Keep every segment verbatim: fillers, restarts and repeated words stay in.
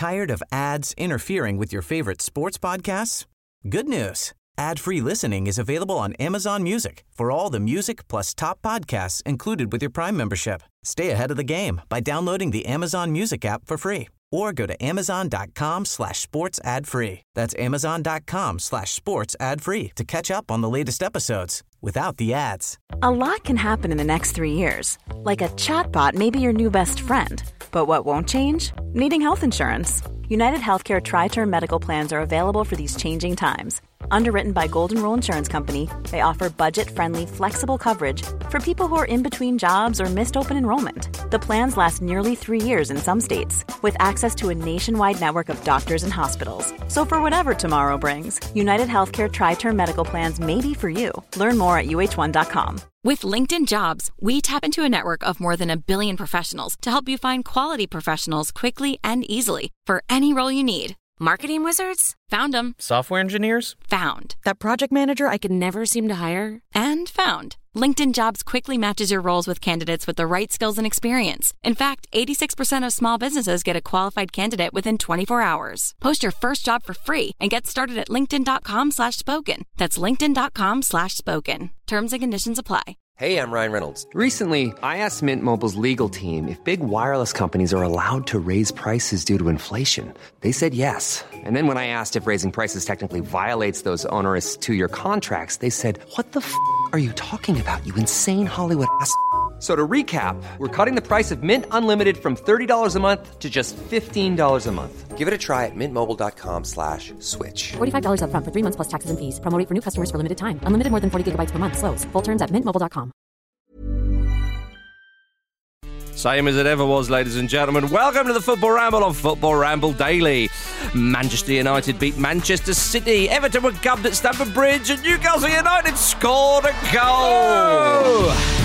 Tired of ads interfering with your favorite sports podcasts? Good news. Ad-free listening is available on Amazon Music for all the music plus top podcasts included with your Prime membership. Stay ahead of the game by downloading the Amazon Music app for free or go to amazon.com slash sports ad free. That's amazon.com slash sports ad free to catch up on the latest episodes without the ads. A lot can happen in the next three years. Like a chatbot may be your new best friend. But what won't change? Needing health insurance. United Healthcare Tri-Term Medical Plans are available for these changing times. Underwritten by Golden Rule Insurance Company, they offer budget-friendly, flexible coverage for people who are in between jobs or missed open enrollment. The plans last nearly three years in some states, with access to a nationwide network of doctors and hospitals. So for whatever tomorrow brings, United Healthcare Tri-Term Medical Plans may be for you. Learn more at U H one dot com. With LinkedIn Jobs, we tap into a network of more than a billion professionals to help you find quality professionals quickly and easily for any role you need. Marketing wizards? Found them. Software engineers? Found. That project manager I could never seem to hire? And found. LinkedIn Jobs quickly matches your roles with candidates with the right skills and experience. In fact, eighty-six percent of small businesses get a qualified candidate within twenty-four hours. Post your first job for free and get started at linkedin.com slash spoken. That's linkedin.com slash spoken. Terms and conditions apply. Hey, I'm Ryan Reynolds. Recently, I asked Mint Mobile's legal team if big wireless companies are allowed to raise prices due to inflation. They said yes. And then when I asked if raising prices technically violates those onerous two-year contracts, they said, what the f*** are you talking about, you insane Hollywood ass f- So to recap, we're cutting the price of Mint Unlimited from thirty dollars a month to just fifteen dollars a month. Give it a try at mintmobile.com slash switch. forty-five dollars up front for three months plus taxes and fees. Promo rate for new customers for limited time. Unlimited more than forty gigabytes per month. Slows full terms at mint mobile dot com. Same as it ever was, ladies and gentlemen. Welcome to the Football Ramble on Football Ramble Daily. Manchester United beat Manchester City. Everton were gubbed at Stamford Bridge, and Newcastle United scored a goal. Oh!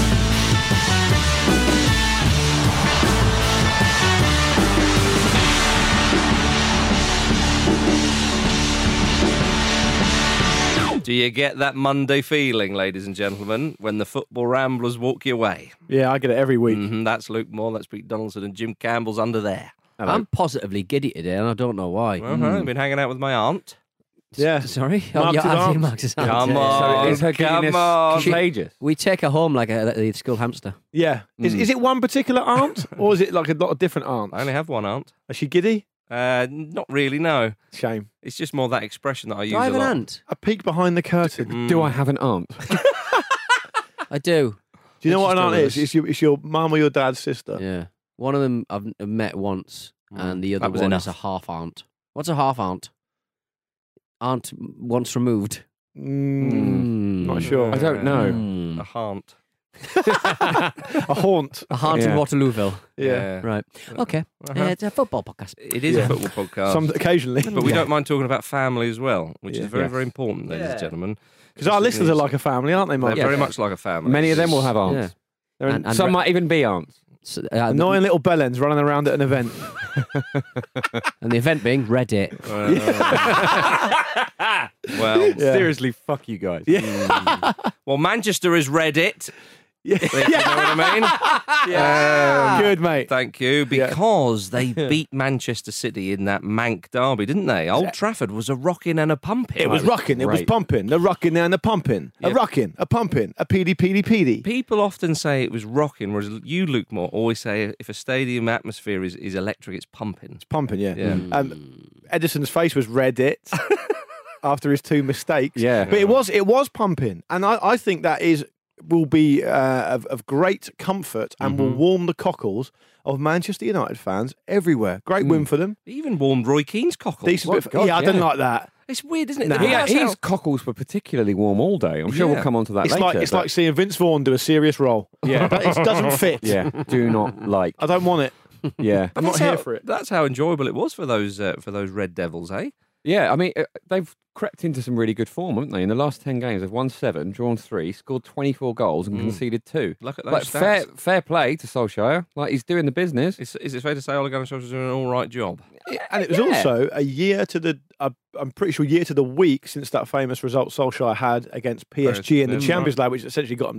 Do you get that Monday feeling, ladies and gentlemen, when the Football Ramblers walk your way? Yeah, I get it every week. Mm-hmm, that's Luke Moore, that's Pete Donaldson, and Jim Campbell's under there. Hello. I'm positively giddy today, and I don't know why. Uh-huh. Mm. I've been hanging out with my aunt. Yeah. S- sorry? Mark's oh, aunt. Mark's aunt. Come on, so is her come on. Contagious. We take her home like a, a school hamster. Yeah. Mm. Is, is it one particular aunt, or is it like a lot of different aunts? I only have one aunt. Is she giddy? Uh, not really, no. Shame. It's just more that expression that I use do I have a lot. an aunt? A peek behind the curtain. Mm. Do I have an aunt? I do. Do you know It's what an just aunt one of is? those- It's your, it's your mum or your dad's sister. Yeah. One of them I've I've met once, and the other That was one enough. is a half aunt. What's a half aunt? Aunt once removed. Mm, Not sure. I don't know. Mm. A haunt. A haunt. A aunt in Yeah. Waterlooville. Yeah. Right. Okay. Uh-huh. Uh, it's a football podcast. It is Yeah. a football podcast. Some occasionally. But we don't mind talking about family as well, which Yeah. is very, Yes. very important, ladies and Yeah. gentlemen. Because our listeners are like a family, aren't they, They're Mark? very Yeah. much like a family. Many of them will have Yeah. aunts. They're And- and Some re- might even be aunts. So, uh, annoying little bellends running around at an event. and the event being Reddit. Well, Yeah. Seriously, fuck you guys. Yeah. well, Manchester is Reddit. Yeah. If you know what I mean? Yeah. Good, mate. Thank you. Because they beat Manchester City in that Manc derby, didn't they? Old Trafford was a rocking and a pumping. It was rocking, it was great. pumping, a rocking and a pumping, a Yeah. rocking, a pumping, a peedy peedy peedy. People often say it was rocking, whereas you, Luke Moore, always say if a stadium atmosphere is, is electric, it's pumping. It's pumping, yeah. Yeah. Um, Edison's face was Reddit after his two mistakes. Yeah. But it was it was pumping, and I, I think that is will be uh, of, of great comfort and will warm the cockles of Manchester United fans everywhere. Great win for them. He even warmed Roy Keane's cockles. Decent bit. Of, God, yeah, I yeah. didn't like that. It's weird, isn't it? Nah. The- Yeah, that's his how- cockles were particularly warm all day. I'm sure Yeah. we'll come on to that It's later. like it's but- like seeing Vince Vaughn do a serious role. Yeah. But it doesn't fit. yeah, do not like. I don't want it. Yeah, I'm not That's here how- for it. That's how enjoyable it was for those uh, for those Red Devils, eh? yeah. I mean, uh, they've crept into some really good form, haven't they? In the last ten games, they've won seven, drawn three, scored twenty-four goals, and conceded two. Look at those Like stats. fair, fair play to Solskjaer. Like he's doing the business. Is, is it fair to say Ole Gunnar Solskjaer's doing an all right job? And it was Yeah. also a year to the, uh, I'm pretty sure, year to the week since that famous result Solskjaer had against P S G in the Yeah, Champions League, which essentially got him the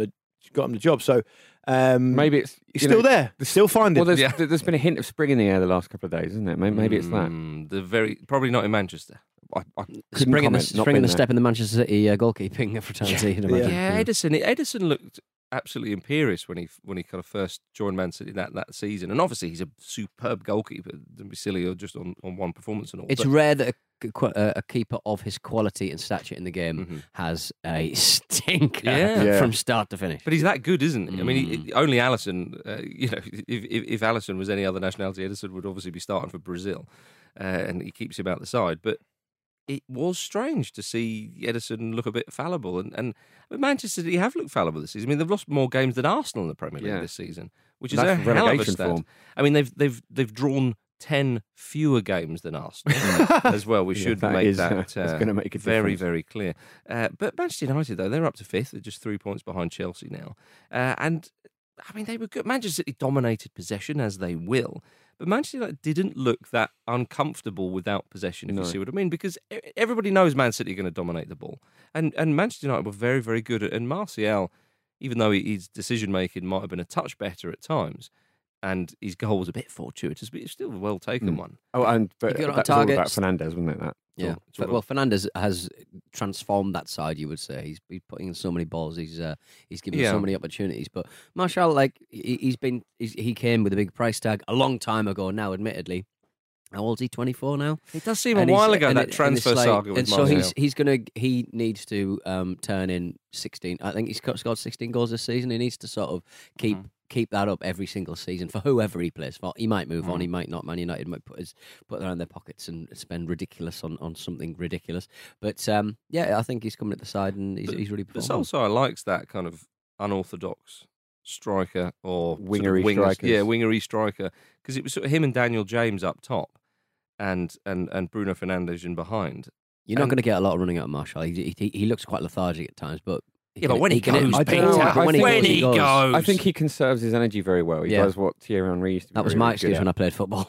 got him the job. So um, maybe it's he's you still know, there. Still finding. Well, there's, Yeah. there's been a hint of spring in the air the last couple of days, isn't it? Maybe, maybe it's that. Mm, the very probably not in Manchester. I, I couldn't Spring in the, comment, not spring in been the there. step in the Manchester City uh, goalkeeping fraternity. you'd Yeah. imagine. Yeah, Edison. Edison looked absolutely imperious when he when he kind of first joined Man City that, that season, and obviously he's a superb goalkeeper. Don't be silly or just on, on one performance and all. It's but- rare that a, qu- a a keeper of his quality and stature in the game Mhm. has a stinker Yeah. Yeah. from start to finish. But he's that good, isn't he? I mean, Mm. he, only Allison. Uh, you know, if, if if Allison was any other nationality, Edison would obviously be starting for Brazil, uh, and he keeps him out the side. But it was strange to see Edison look a bit fallible, and and but Manchester City have looked fallible this season. I mean, they've lost more games than Arsenal in the Premier League Yeah. this season, which is That's a hell of a relegation stat. form. I mean, they've they've they've drawn ten fewer games than Arsenal as well. We Yeah, should that make is, that uh, it's uh, gonna make a very, difference. very clear. Uh, but Manchester United, though, they're up to fifth. They're just three points behind Chelsea now. Uh, and, I mean, they were good. Manchester City dominated possession, as they will. But Manchester United didn't look that uncomfortable without possession, if No. you see what I mean. Because e- everybody knows Man City are going to dominate the ball. And and Manchester United were very, very good. And Martial, even though his decision-making might have been a touch better at times, and his goal was a bit fortuitous, but it's still a well-taken Mm. one. Oh, and but He got on that was all target. about Fernandez, wasn't it? That. Yeah, it's all but, well, Fernandez has transformed that side. You would say he's, he's putting in so many balls. He's uh, he's given Yeah. so many opportunities. But Martial, like he, he's been, he's, he came with a big price tag a long time ago. Now, admittedly, how old is he? twenty-four now. It does seem And a he's- while ago, and that it- and transfer it's like- saga with and so Martial. he's he's gonna he needs to um, turn in sixteen. I think he's got- scored sixteen goals this season. He needs to sort of keep Mhm. keep that up every single season for whoever he plays for. He might move on. Mm. He might not. Man United might put his put that in their pockets and spend ridiculous on, on something ridiculous. But um, yeah, I think he's coming at the side and he's, But- he's really But performing. Solskjaer likes that kind of unorthodox striker or sort of Wingery wingers- strikers. Yeah, wingery striker. Because it was sort of him and Daniel James up top, and and, and Bruno Fernandes in behind. You're not and- going to get a lot of running out of Marshall. He, he, he looks quite lethargic at times, but Yeah, but when he can- goes, I can- don't know, but I when he think- goes, When he goes. goes. I think he conserves his energy very well. He Yeah. does what Thierry Henry used to be That was very, my very excuse good when I at. played football.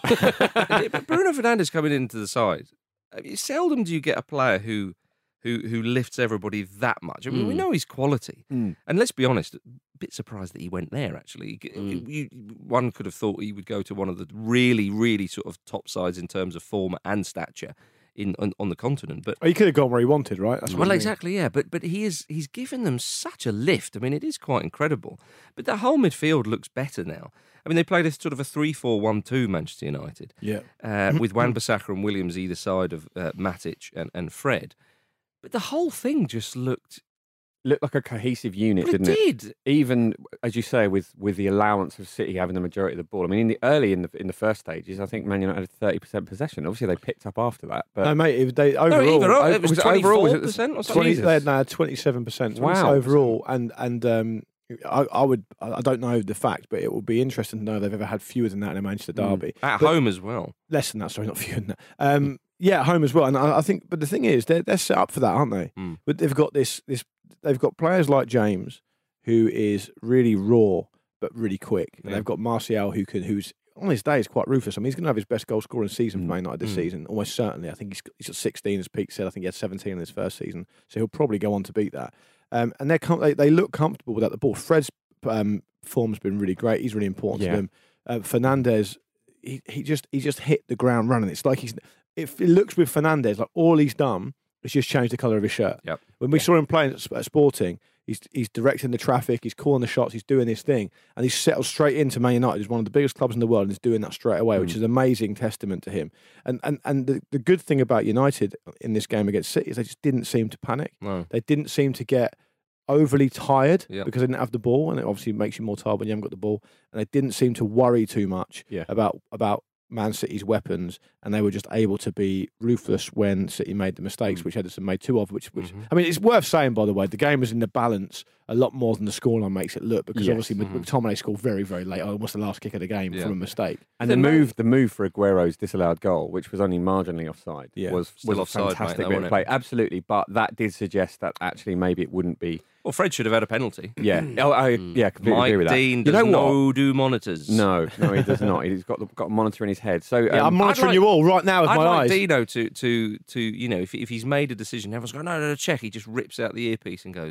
But Bruno Fernandes coming into the side. I mean, seldom do you get a player who who who lifts everybody that much. I mean, we Mm. know his quality, Mm. and let's be honest, a bit surprised that he went there. Actually, Mm. you, one could have thought he would go to one of the really, really sort of top sides in terms of form and stature in on, on the continent. But Oh, he could have gone where he wanted, right? That's what well, I mean. exactly, yeah. But but he is he's given them such a lift. I mean, it is quite incredible. But the whole midfield looks better now. I mean, they played a sort of a three four one two Manchester United. Yeah. Uh, with Wan-Bissaka and Williams either side of uh, Matic and, and Fred. But the whole thing just looked... Looked like a cohesive unit, Well, it didn't it? did. Even as you say, with, with the allowance of City having the majority of the ball. I mean, in the early in the in the first stages, I think Man United had thirty percent possession. Obviously, they picked up after that. But No, mate, it, they No, overall, either, oh, it was was it overall, was it the- twenty-four percent or something. twenty, Jesus. they had now twenty-seven percent Wow. overall, and and um, I, I would I don't know the fact, but it would be interesting to know if they've ever had fewer than that in a Manchester Mm. derby. At But- home as well. Less than that, sorry, not fewer than that. Um, yeah, at home as well, and I, I think. But the thing is, they're they're set up for that, aren't they? Mm. But they've got this this they've got players like James, who is really raw but really quick, and Yeah. they've got Martial, who can who's on his day is quite ruthless. I mean, he's going to have his best goal scoring season for Mm. Man United this Mm. season, almost certainly. I think he's he's got sixteen, as Pete said. I think he had seventeen in his first season, so he'll probably go on to beat that. Um, and they're com- they they look comfortable without the ball. Fred's um, form's been really great. He's really important Yeah. to them. Uh, Fernandez, he he just he just hit the ground running. It's like he's it, it looks with Fernandez like all he's done is just change the colour of his shirt. Yep. When we saw him playing at, at Sporting, he's he's directing the traffic, he's calling the shots, he's doing his thing, and he's settled straight into Man United, who's one of the biggest clubs in the world, and he's doing that straight away, which Mm. is an amazing testament to him. And and and the, the good thing about United in this game against City is they just didn't seem to panic. No. They didn't seem to get overly tired Yep. because they didn't have the ball, and it obviously makes you more tired when you haven't got the ball. And they didn't seem to worry too much Yeah. about about Man City's weapons, and they were just able to be ruthless when City made the mistakes, which Edison made two of. Which, which Mhm. I mean, it's worth saying, by the way, the game was in the balance a lot more than the scoreline makes it look, because Yes. obviously Mhm. McTominay scored very, very late, almost the last kick of the game Yeah. from a mistake. And the Then that- move, the move for Aguero's disallowed goal, which was only marginally offside, Yeah. was Still was a offside, mate, fantastic though, bit wasn't of it? play. Absolutely, but that did suggest that actually maybe it wouldn't be. Well, Fred should have had a penalty. Yeah, oh, I yeah, completely Mike agree with that. Dean you does know no what? do monitors. No, no, he does not. He's got the, got a monitor in his head. So Yeah, I'm um, monitoring like- you all right now with I'd my like eyes. Dino to, to, to, you know, if, if he's made a decision, everyone's going, no, no, no, check. He just rips out the earpiece and goes,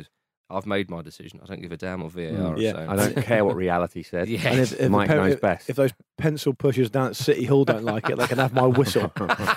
I've made my decision. I don't give a damn what V A R Mm, is yeah. saying. I don't care what reality said. Yeah. And if, if Mike the pen- knows if- best. If those pencil pushers down at City Hall don't like it, they can have my whistle.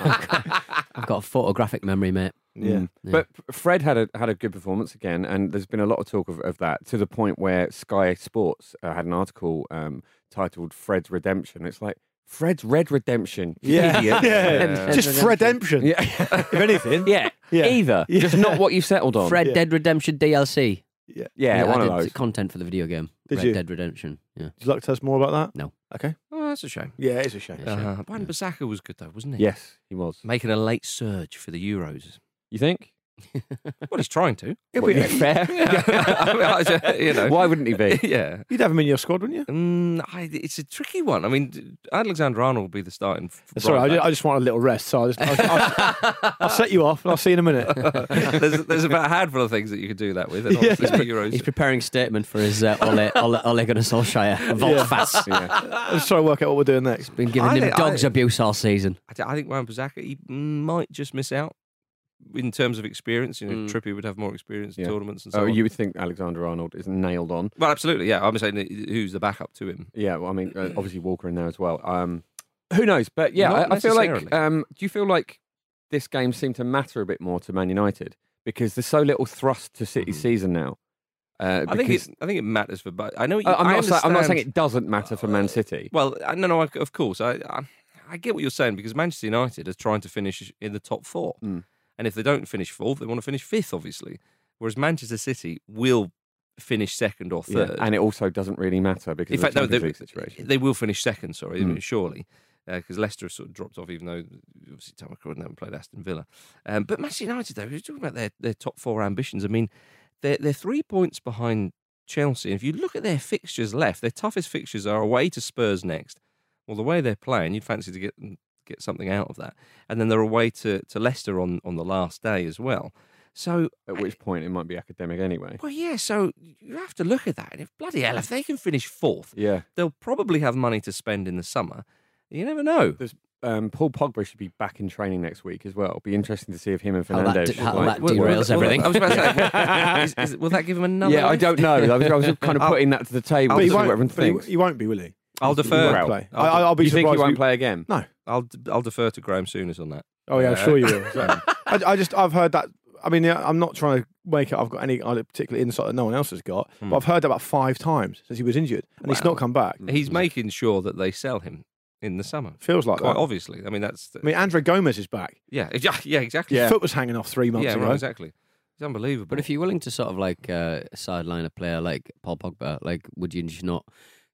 I've got a photographic memory, mate. Yeah. Mm. But Fred had a had a good performance again, and there's been a lot of talk of, of that to the point where Sky Sports uh, had an article um, titled "Fred's Redemption." It's like Fred's Red Redemption. you Yeah, idiot. yeah. Just redemption. Yeah. If anything. yeah, Yeah. Either, Yeah. just not what you've settled on. Fred Yeah. Dead Redemption D L C. Yeah. yeah, one I of did those. content for the video game. Did Red you? Dead Redemption. Yeah. Would you like to tell us more about that? No. Okay. Oh, that's a shame. Yeah, it is a shame. Uh, Wan Bissaka was good though, wasn't he? Yes, he was. Making a late surge for the Euros. You think? Well, he's trying to. What, yeah, fair. I mean, I- you know. Why wouldn't he be? Yeah. You'd have him in your squad, wouldn't you? Mm, I, it's a tricky one. I mean, Alexander Arnold will be the starting. f- Sorry, I right just, back. I just want a little rest, so I'll, just, I'll, I'll, I'll set you off and I'll see you in a minute. there's, there's about a handful of things that you could do that with. And Yeah. obviously the Euros. He's preparing a statement for his uh, Ole, Ole, Ole Gunnar Solskjaer Vault Yeah. Fast. I'm just trying to work out what we're doing next. Been giving I him think- dogs I- abuse all season. I, th- I think Wan Bissaka, he might just miss out in terms of experience. You know, Mm. Trippier would have more experience in Yeah. tournaments and so Oh, on. you would think Alexander Arnold is nailed on. Well, absolutely, yeah. I'm saying that who's the backup to him. Yeah, well, I mean, uh, obviously Walker in there as well. Um, who knows? But yeah, Not I, I feel like. necessarily. Um, do you feel like this game seemed to matter a bit more to Man United because there's so little thrust to City's Mhm. season now? Uh, I think because- it, I think it matters for both. I know. You, I- I'm I not. Saying, I'm not saying understand- it doesn't matter for Man City. Well, I- no, no. I- Of course, I, I I get what you're saying because Manchester United are trying to finish in the top four, Mm. and if they don't finish fourth, they want to finish fifth, obviously. Whereas Manchester City will finish second or Yeah, third. and it also doesn't really matter because In of fact, the no, Champions they, League situation. they will finish second. Sorry, Mm. surely, because Leicester have sort of dropped off, even though obviously Tom McCrory haven't played Aston Villa. Um, but Manchester United, though, we're talking about their, their top four ambitions. I mean, they're they're three points behind Chelsea. And if you look at their fixtures left, their toughest fixtures are away to Spurs next. Well, the way they're playing, you'd fancy to get get something out of that. And then they're away to, to Leicester on, on the last day as well. So, At which point it might be academic anyway. well, yeah. So you have to look at that. And if bloody hell, if they can finish fourth, Yeah. they'll probably have money to spend in the summer. You never know. There's, um, Paul Pogba should be back in training next week as well. It'll be interesting to see if him and How that Fernandez. d- should, how like- that derails everything. I was about to say, is, is, will that give him another? Yeah, I lift? don't know. I was, I was kind of I'll- putting that to the table But to he see what won't, everyone but he, thinks. he won't be, will he? I'll He defer. won't play. I, I'll, I'll be you think surprised. he won't if play again? No. I'll, I'll defer to Graham Souness on that. Oh yeah, I'm Uh, sure you will. So, I, I just I've heard that. I mean, yeah, I'm not trying to make it. I've got any other particular insight that no one else has got. Hmm. But I've heard that about five times since he was injured, and he's Wow. not come back. He's making sure that they sell him in the summer. Feels like Quite that. obviously. I mean, that's the, I mean, Andre Gomez is back. yeah, yeah, yeah, exactly. His foot was hanging off three months yeah, ago. right, exactly. It's unbelievable. But if you're willing to sort of like uh, sideline a player like Paul Pogba, like would you just not?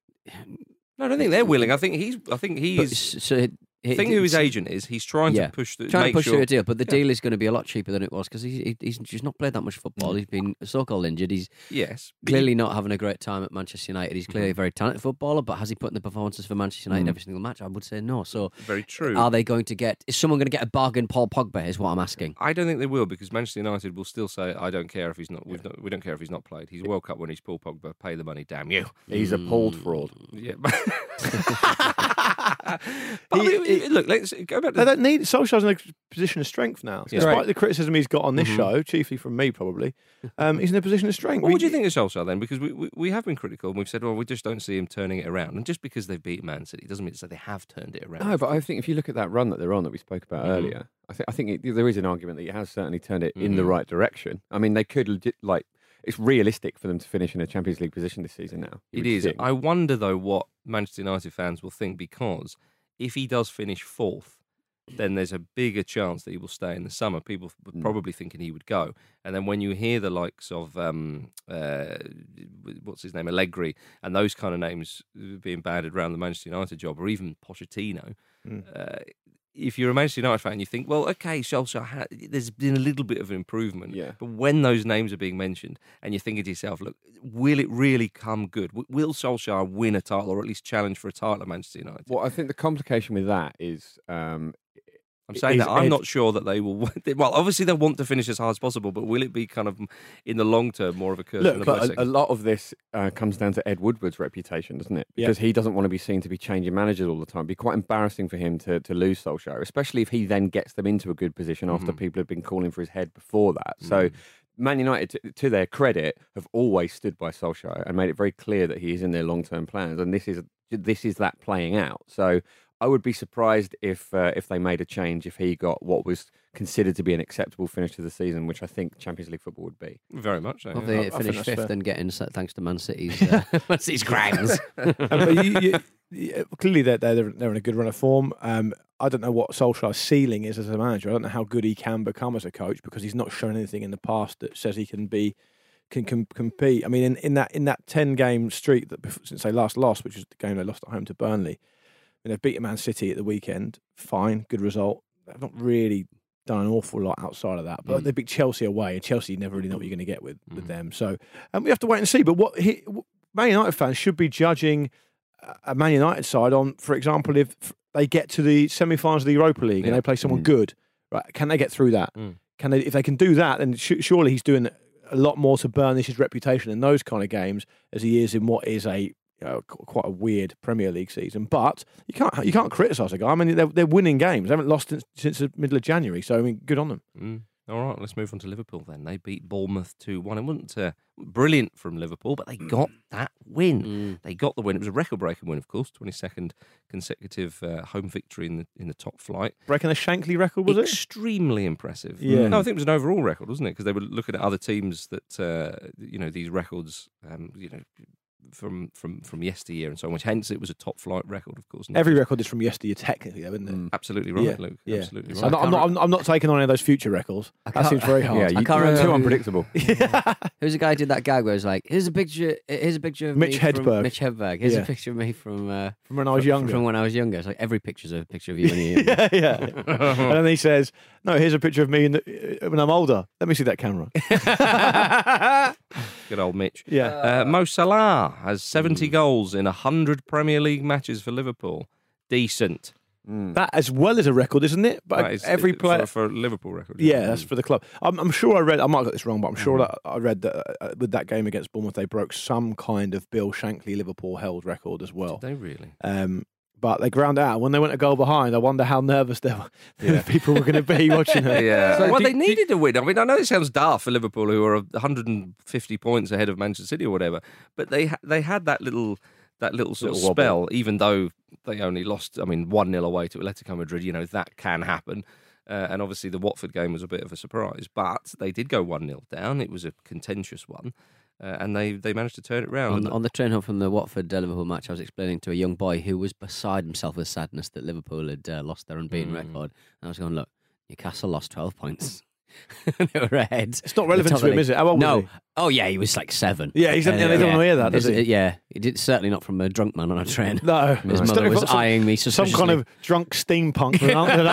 no, I don't think they're willing. I think he's. I think But he's. s- so it, I think who his agent is. He's trying Yeah. to push the trying make to push sure, through a deal, but the Yeah. deal is going to be a lot cheaper than it was because he, he, he's just not played that much football. He's been so-called injured. He's Yes, clearly not having a great time at Manchester United. He's clearly a very talented footballer, but has he put in the performances for Manchester United Mm. every single match? I would say no. So very true. are they going to get? Is someone going to get a bargain Paul Pogba? Is what I'm asking. I don't think they will because Manchester United will still say, "I don't care if he's not. We've not we don't care if he's not played. He's a World Cup winner. He's Paul Pogba. Pay the money, damn you." He's a pulled fraud. Yeah. But I mean, He- he- look, let's go back to They don't need Solskjaer's in a position of strength now. Yeah. Despite Right. the criticism he's got on this Mhm. show, chiefly from me probably, um, he's in a position of strength. What would We- you think of Solskjaer then? Because we, we, we have been critical and we've said, well, we just don't see him turning it around. And just because they've beat Man City doesn't mean to say they have turned it around. No, but I think if you look at that run that they're on that we spoke about Mhm. earlier, I think I think it, there is an argument that he has certainly turned it in the Mhm. right direction. I mean, they could legit, like it's realistic for them to finish in a Champions League position this season now. you It would is. think. I wonder, though, what Manchester United fans will think because if he does finish fourth, then there's a bigger chance that he will stay in the summer. People were Mm. probably thinking he would go. And then when you hear the likes of, um, uh, what's his name, Allegri, and those kind of names being banded around the Manchester United job, or even Pochettino, Mm. uh, if you're a Manchester United fan, you think, well, okay, Solskjaer, ha- there's been a little bit of improvement. Yeah. But when those names are being mentioned and you're thinking to yourself, look, will it really come good? W- Will Solskjaer win a title or at least challenge for a title at Manchester United? Well, I think the complication with that is um, I'm saying is that I'm Ed- not sure that they will. Well, obviously they want to finish as hard as possible, but will it be kind of in the long term more of a curse Look, than a But blessing? a, a lot of this uh, comes down to Ed Woodward's reputation, doesn't it? Yeah. Because he doesn't want to be seen to be changing managers all the time. It'd be quite embarrassing for him to, to lose Solskjaer, especially if he then gets them into a good position after Mhm. people have been calling for his head before that. So Mm. Man United, to, to their credit, have always stood by Solskjaer and made it very clear that he is in their long-term plans, and this is this is that playing out. So I would be surprised if uh, if they made a change if he got what was considered to be an acceptable finish to the season, which I think Champions League football would be. Very much so. Well, yeah. they I- I think finished that's fifth fair. and getting thanks to Man City's uh, Man City's grounds. Um, but you, you, you- clearly, they're, they're they're in a good run of form. Um, I don't know what Solskjaer's ceiling is as a manager. I don't know how good he can become as a coach because he's not shown anything in the past that says he can be can, can compete. I mean, in, in that in that ten game streak that before, since they last lost, which is the game they lost at home to Burnley, and they've beaten Man City at the weekend. Fine, good result. They've not really done an awful lot outside of that, but Mm. they beat Chelsea away, and Chelsea you never really know what you're going to get with with them. So, um, we have to wait and see. But what he, Man United fans should be judging a Man United side on, for example, if they get to the semi-finals of the Europa League and Yeah. they play someone Mm. good, right? Can they get through that? Mm. Can they? If they can do that, then sh- surely he's doing a lot more to burnish his reputation in those kind of games as he is in what is a you know, qu- quite a weird Premier League season. But you can't you can't criticise a guy. I mean, they're, they're winning games. They haven't lost since, since the middle of January. So I mean, good on them. Mm. All right, let's move on to Liverpool then. They beat Bournemouth two one. It wasn't uh, brilliant from Liverpool, but they got that win. Mm. They got the win. It was a record-breaking win, of course, twenty-second consecutive uh, home victory in the in the top flight. Breaking the Shankly record, was it? Extremely impressive. Yeah. No, I think it was an overall record, wasn't it? Because they were looking at other teams that, uh, you know, these records, um, you know, from from from yesteryear and so on, which hence it was a top flight record, of course. not Every just- record is from yesteryear, technically, though, isn't it? Mm. Absolutely right, Yeah, Luke. yeah. Absolutely So right. I'm, not, I'm, not, I'm, I'm not taking on any of those future records. That can't- seems very hard. Yeah, I you, can't you're remember too who- unpredictable. Who's the guy who did that gag where it's like, here's a picture, here's a picture of Mitch me from Hedberg. Mitch Hedberg. Here's Yeah. a picture of me from uh, From when I was from- younger. From when I was younger. It's like every picture's a picture of you when you're younger. yeah, yeah. And then he says, "No, here's a picture of me in the, uh, when I'm older. Let me see that camera." Good old Mitch. Yeah. Uh, Mo Salah has seventy goals in one hundred Premier League matches for Liverpool. Decent. Mm. That as well as a record, isn't it? But That is- every for- player. For, a Liverpool record. Yeah, that's for the club. I'm, I'm sure I read. I might have got this wrong, but I'm sure Mm-hmm. that I read that uh, with that game against Bournemouth, they broke some kind of Bill Shankly Liverpool held record as well. Did they really? Um, but they ground out. When they went a goal behind, I wonder how nervous they were, the people were going to be watching it. Yeah. So well, do- they do- needed a win. I mean, I know it sounds daft for Liverpool, who are one hundred fifty points ahead of Manchester City or whatever, but they ha- they had that little that little sort Little of wobble. spell, even though they only lost. I mean, one nil away to Atletico Madrid. You know that can happen. Uh, and obviously, the Watford game was a bit of a surprise, but they did go one nil down. It was a contentious one, uh, and they, they managed to turn it round. On, on the train home from the Watford uh, Liverpool match, I was explaining to a young boy who was beside himself with sadness that Liverpool had uh, lost their unbeaten Mm. record. And I was going, look, Newcastle lost twelve points. They were ahead. It's not relevant to him, is it? How old no. was he? Oh, yeah, he was like seven. Yeah, he's, yeah, they don't want to hear that, does It's- he? Yeah, he did, certainly not from a drunk man on a train. No. His It's mother not- was some- eyeing me Some suspiciously. kind of drunk steampunk with an, un- with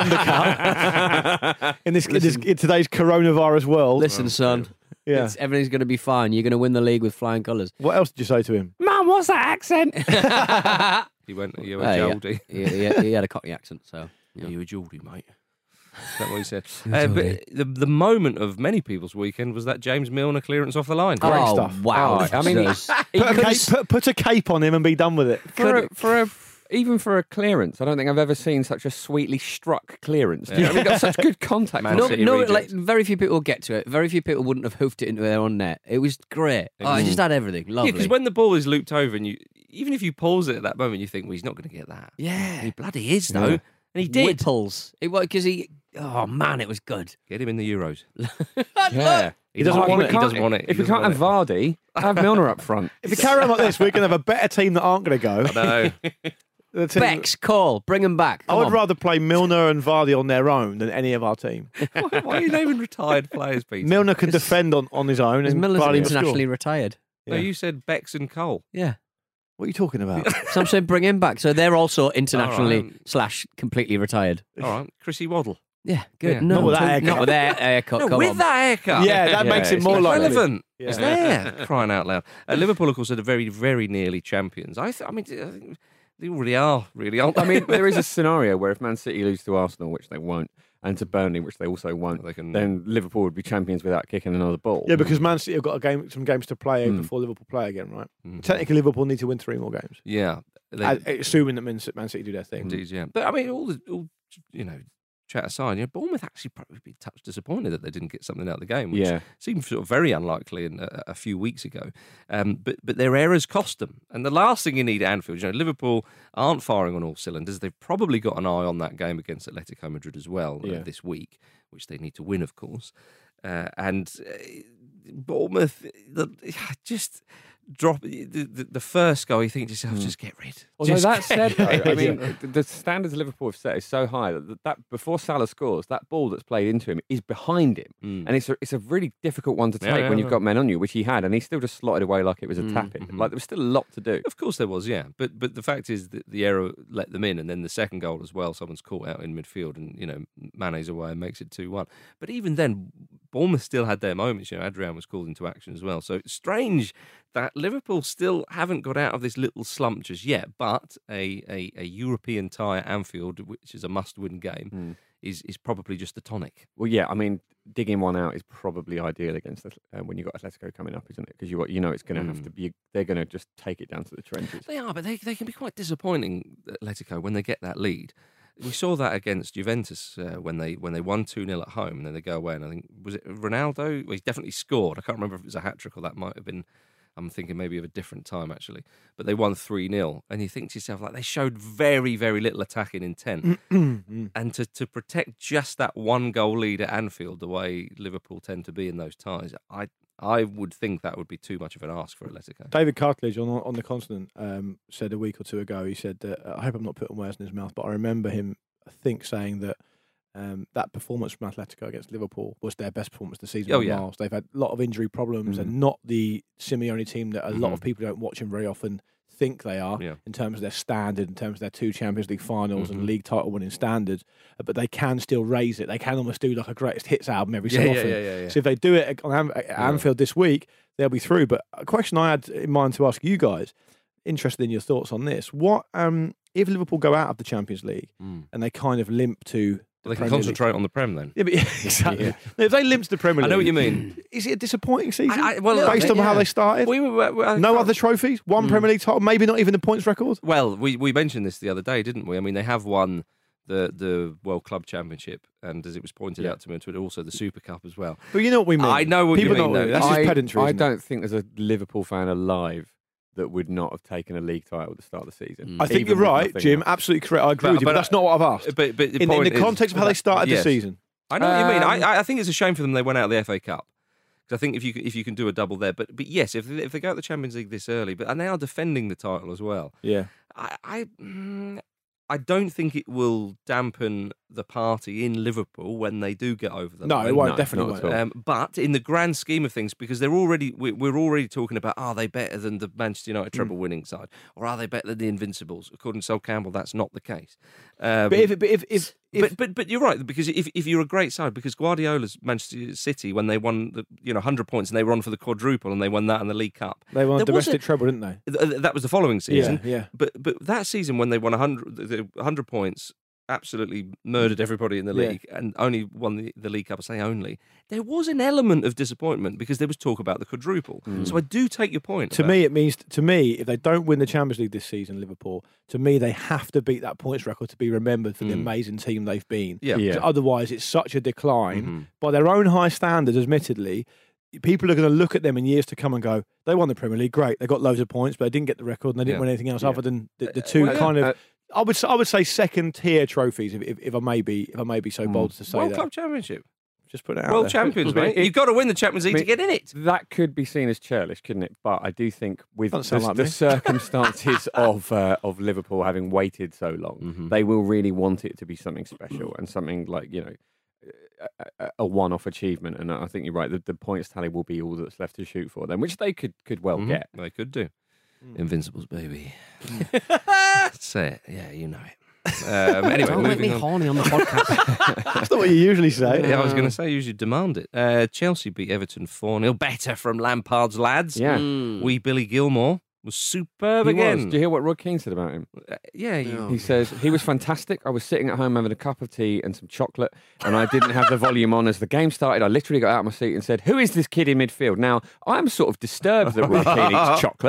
an undercut in this, in this in today's coronavirus world. Listen, son, Yeah. it's, everything's going to be fine. You're going to win the league with flying colours. What else did you say to him? Mum, what's that accent? He went, you were Uh, yeah. Geordie. he, he, he had a Cockney accent, so... Yeah. You were Geordie, mate. Is that what he said? Uh, but the the moment of many people's weekend was that James Milner clearance off the line. Great oh, stuff. wow. Oh, I mean, Those- he Put a, could- cape, put, put a cape on him and be done with it. for a, for a even for a clearance, I don't think I've ever seen such a sweetly struck clearance. Do you know what I mean? Got such good contact. Man no, City no, reject. like very few people will get to it. Very few people wouldn't have hoofed it into their own net. It was great. Oh, I just had everything. Yeah, Lovely. because when the ball is looped over, and you even if you pause it at that moment, you think, well, he's not going to get that. yeah, He bloody is though, Yeah. and he did. Whipples. It was because he. Oh man, it was good. Get him in the Euros. Yeah. He doesn't Like, want we it. He can't- doesn't want it. He If we doesn't can't have want Vardy, have Milner up front. If we carry on like this, we're going to have a better team that aren't going to go. it. No. The team- Bex, call, bring him back. I Come would on. rather play Milner and Vardy on their own than any of our team. why, why are you naming retired players, Peter? Milner can defend on, on his own, Because and Miller's Vardy will internationally score. retired. No, you said Bex and Cole. Yeah. What are you talking about? So I'm saying bring him back. So they're also internationally All right. slash completely retired. All right, Chrissy Waddle. Yeah, good. Yeah. No, Not with that haircut. Not with that haircut. No, Come with on. that haircut. yeah, that Yeah, makes it it's more It's likely. relevant. Yeah. It's there. Crying out loud. Uh, Liverpool, of course, are the very, very nearly champions. I, th- I mean, I think they already are, really, aren't they? I mean, there is a scenario where if Man City lose to Arsenal, which they won't, and to Burnley, which they also won't, They can- then Liverpool would be champions without kicking another ball. Yeah, because Man City have got a game, some games to play Mm. before Liverpool play again, right? Mhm. Technically, Liverpool need to win three more games, Yeah. They- Uh, assuming that Man Man City do their thing. Indeed, yeah. But I mean, all the, all, you know, chat aside, you know, Bournemouth actually probably be touch disappointed that they didn't get something out of the game, which Yeah. seemed sort of very unlikely in a, a few weeks ago. Um, but but their errors cost them. And the last thing you need at Anfield, you know, Liverpool aren't firing on all cylinders. They've probably got an eye on that game against Atletico Madrid as well uh, Yeah. this week, which they need to win, of course. Uh, and uh, Bournemouth, the, just drop the, the, the first goal. You think to yourself, just get rid. Although Just that get said, though, I rid. mean, the- the standards Liverpool have set is so high that, that before Salah scores, that ball that's played into him is behind him, Mm. and it's a, it's a really difficult one to take Yeah, yeah, when you've yeah. got men on you, which he had, and he still just slotted away like it was a Mm, tap in. mhm. Like there was still a lot to do. Of course there was, yeah. But but the fact is that the error let them in, and then the second goal as well, someone's caught out in midfield, and, you know, Mane's away and makes it two one. But even then, Bournemouth still had their moments. You know, Adrian was called into action as well. So it's strange that Liverpool still haven't got out of this little slump just yet. But a, a, a European tie at Anfield, which is a must-win game, Mm. is, is probably just a tonic. Well, yeah, I mean, digging one out is probably ideal against the, uh, when you've got Atletico coming up, isn't it? Because you you know it's going to have Mm. to be. They're going to just take it down to the trenches. They are, but they, they can be quite disappointing, Atletico, when they get that lead. We saw that against Juventus uh, when they when they won two nil at home, and then they go away. And I think, was it Ronaldo? Well, he definitely scored. I can't remember if it was a hat-trick or that might have been, I'm thinking maybe of a different time, actually. But they won three nil. And you think to yourself, like, they showed very, very little attacking intent. And to, to protect just that one goal lead at Anfield, the way Liverpool tend to be in those ties, I I would think that would be too much of an ask for Atletico. David Cartledge on on the Continent um, said a week or two ago. He said that uh, I hope I'm not putting words in his mouth, but I remember him, I think, saying that um, that performance from Atletico against Liverpool was their best performance of the season. Oh, by yeah. miles. They've had a lot of injury problems, Mm. and not the Simeone team that a lot of Mhm. people don't watch him very often think they are Yeah. in terms of their standard, in terms of their two Champions League finals Mhm. and league title winning standards. uh, But they can still raise it. They can almost do like a greatest hits album every so Yeah, yeah, often. yeah, yeah, yeah. So if they do it on Am- at Anfield this week, they'll be through. But a question I had in mind to ask you guys, interested in your thoughts on this: what um, if Liverpool go out of the Champions League Mm. and they kind of limp to the They can Premier concentrate on the Prem then. League? Yeah, but, exactly. Yeah. If they limp to the Premier I League, know what you mean. Is it a disappointing season? I- I- well, based I- on how yeah. they started, We, we, we, I no can't- other trophies, one Mm. Premier League title, maybe not even the points record. Well, we, we mentioned this the other day, didn't we? I mean, they have won the, the World Club Championship, and as it was pointed Yeah. out to me on Twitter, also the Super Cup as well. But you know what we mean. I know what you People mean, know what though. we mean. That's I, just pedantry. I isn't it? don't think there's a Liverpool fan alive that would not have taken a league title at the start of the season. Mm. I think even you're with right, nothing Jim. else. Absolutely correct. I agree But- with you, but, but that's not what I've asked. But, but the in, in point the is- context of how they started Yes. the season. I know what you mean. Um, I, I think it's a shame for them they went out of the F A Cup. Because I think if you if you can do a double there, but but yes, if they, if they go out the Champions League this early, but and they are defending the title as well. Yeah. I I, mm, I don't think it will dampen the party in Liverpool when they do get over the No, line. it won't. No, Definitely not won't. at all. Um, but in the grand scheme of things, because they're already we- we're already talking about are they better than the Manchester United treble winning side, or are they better than the Invincibles? According to Sol Campbell, that's not the case. Um, But if, but if, if, if but, but but you're right, because if if you're a great side, because Guardiola's Manchester City, when they won the you know one hundred points and they were on for the quadruple and they won that in the League Cup, they won there was domestic a- treble, didn't they? th- that was the following season. Yeah, yeah. But but that season when they won one hundred, the one hundred points, absolutely murdered everybody in the Yeah. league and only won the, the League Cup. I say only. There was an element of disappointment because there was talk about the quadruple. So I do take your point. To about- me, it means to me if they don't win the Champions League this season, Liverpool. To me, they have to beat that points record to be remembered for the Mm. amazing team they've been. Yeah. Yeah. 'Cause otherwise, it's such a decline Mhm. by their own high standards. Admittedly, people are going to look at them in years to come and go, "They won the Premier League, great. They got loads of points, but they didn't get the record and they didn't Yeah. win anything else Yeah. other than the, the two well, yeah. kind of." Uh, I would say, I would say second tier trophies, if, if, if I may be if I may be so bold to say World that. Club Championship, Just put it out World there. Champions, But mate. it- You've got to win the Champions League I to mean- get in it. That could be seen as churlish, couldn't it? But I do think with the, Doesn't sound like the me. circumstances of uh, of Liverpool having waited so long, Mhm. they will really want it to be something special and something like you know a, a, a one-off achievement. And I think you're right. The, the points tally will be all that's left to shoot for them, which they could could well Mhm. get. They could do. Mm. Invincibles, baby. Say it. Yeah, you know it. Um, anyway, Don't make me moving on. horny on the podcast. That's not what you usually say. Yeah, I was going to say, usually demand it. Uh, Chelsea beat Everton four nil. Better from Lampard's lads. Yeah. Mm. Wee Billy Gilmore was superb He again. was. Did you hear what Roy Keane said about him? Uh, yeah, you, Oh. He says he was fantastic. I was sitting at home having a cup of tea and some chocolate, and I didn't have the volume on as the game started. I literally got out of my seat and said, "Who is this kid in midfield?" Now I'm sort of disturbed that Roy Keane eats chocolate.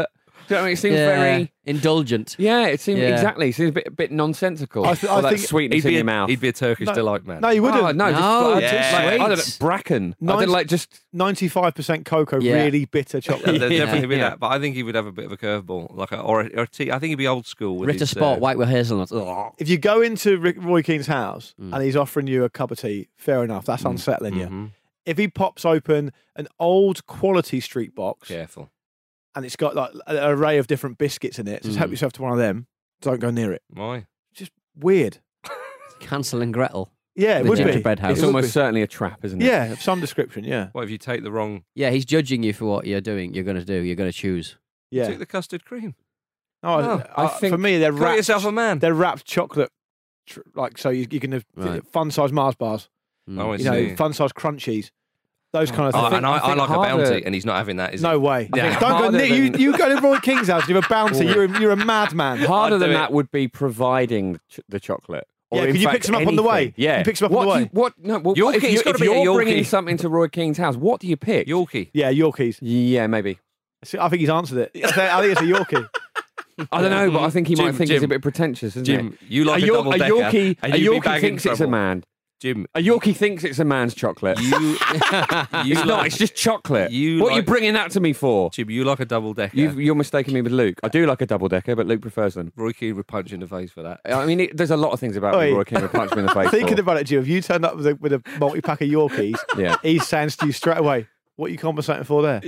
Do you know what I mean? It seems Yeah. very indulgent. Yeah, it seems Yeah. exactly. It seems a bit, a bit nonsensical. I th- All I that think sweetness He'd in be, your a, mouth. he'd be a Turkish No. delight man. No, you wouldn't. Oh, no, just No, like, it's just like, I don't know, sweet. bracken. I Ninety- don't like just. ninety-five percent cocoa, Yeah. really bitter chocolate. There'd Yeah. definitely be Yeah. that, but I think he would have a bit of a curveball, like a, or a, or a tea. I think he'd be old school with Ritter his, Sport, uh, white with hazelnuts. Ugh. If you go into Rick, Roy Keane's house Mm. and he's offering you a cup of tea, fair enough. That's unsettling you. mhm. If he pops open an old quality street box Careful. and it's got like an array of different biscuits in it, just help Mm. yourself to one of them. Don't go near it. Why? Just weird. Cancel and Gretel. Yeah, it The would be. gingerbread house. It's It would almost be. certainly a trap, isn't it? Yeah, of some description. Yeah, What if you take the wrong? Yeah, he's judging you for what you're doing. You're going to do. You're going to choose. yeah. Take the custard cream. No, I, Oh, I, I for think- me, they're Call wrapped. yourself a man. They're wrapped chocolate, tr- like so you, you can have Right. fun size Mars bars. Mm. Oh, I You know, see. fun size crunchies. Those kind of Oh, things. and I, I I think like harder- a bounty, and he's not having that. Is No he? way. Yeah. Don't go Harder near you. than- You go to Roy King's house. You have a bounty. You're a, you're a madman. Harder I'd than do that it. would be providing the ch- the chocolate. Yeah, Or in can you pick fact, some up on the way? anything. Yeah, You pick some up on what the do way? you- what? No. Well, Yorkie, what if, it's you, gotta if be a you're bringing Yorkie. something to Roy Keane's house, what do you pick? Yorkie. Yeah, Yorkies. Yeah, maybe. See, I think he's answered it. I think, I think it's a Yorkie. I don't know, but I think he Jim, might think it's a Jim, bit pretentious, isn't Jim, it? you like a, a, Yor- double a decker, Yorkie, and a you'd be Yorkie bagging thinks it's a trouble. man. Jim, A Yorkie thinks it's a man's chocolate. you, you it's not. like, It's just chocolate. you what are you like- bringing that to me for? Jim, you like a double decker. You've, you're mistaking me with Luke. I do like a double decker, but Luke prefers them. Roy Keane would punch you in the face for that. I mean, it, there's a lot of things about Oi. Roy Keane that punch me in the face. Thinking for. about it, Jim, if you turned up with a, with a multi pack of Yorkies, Yeah. he saying to you straight away, "What are you compensating for there?"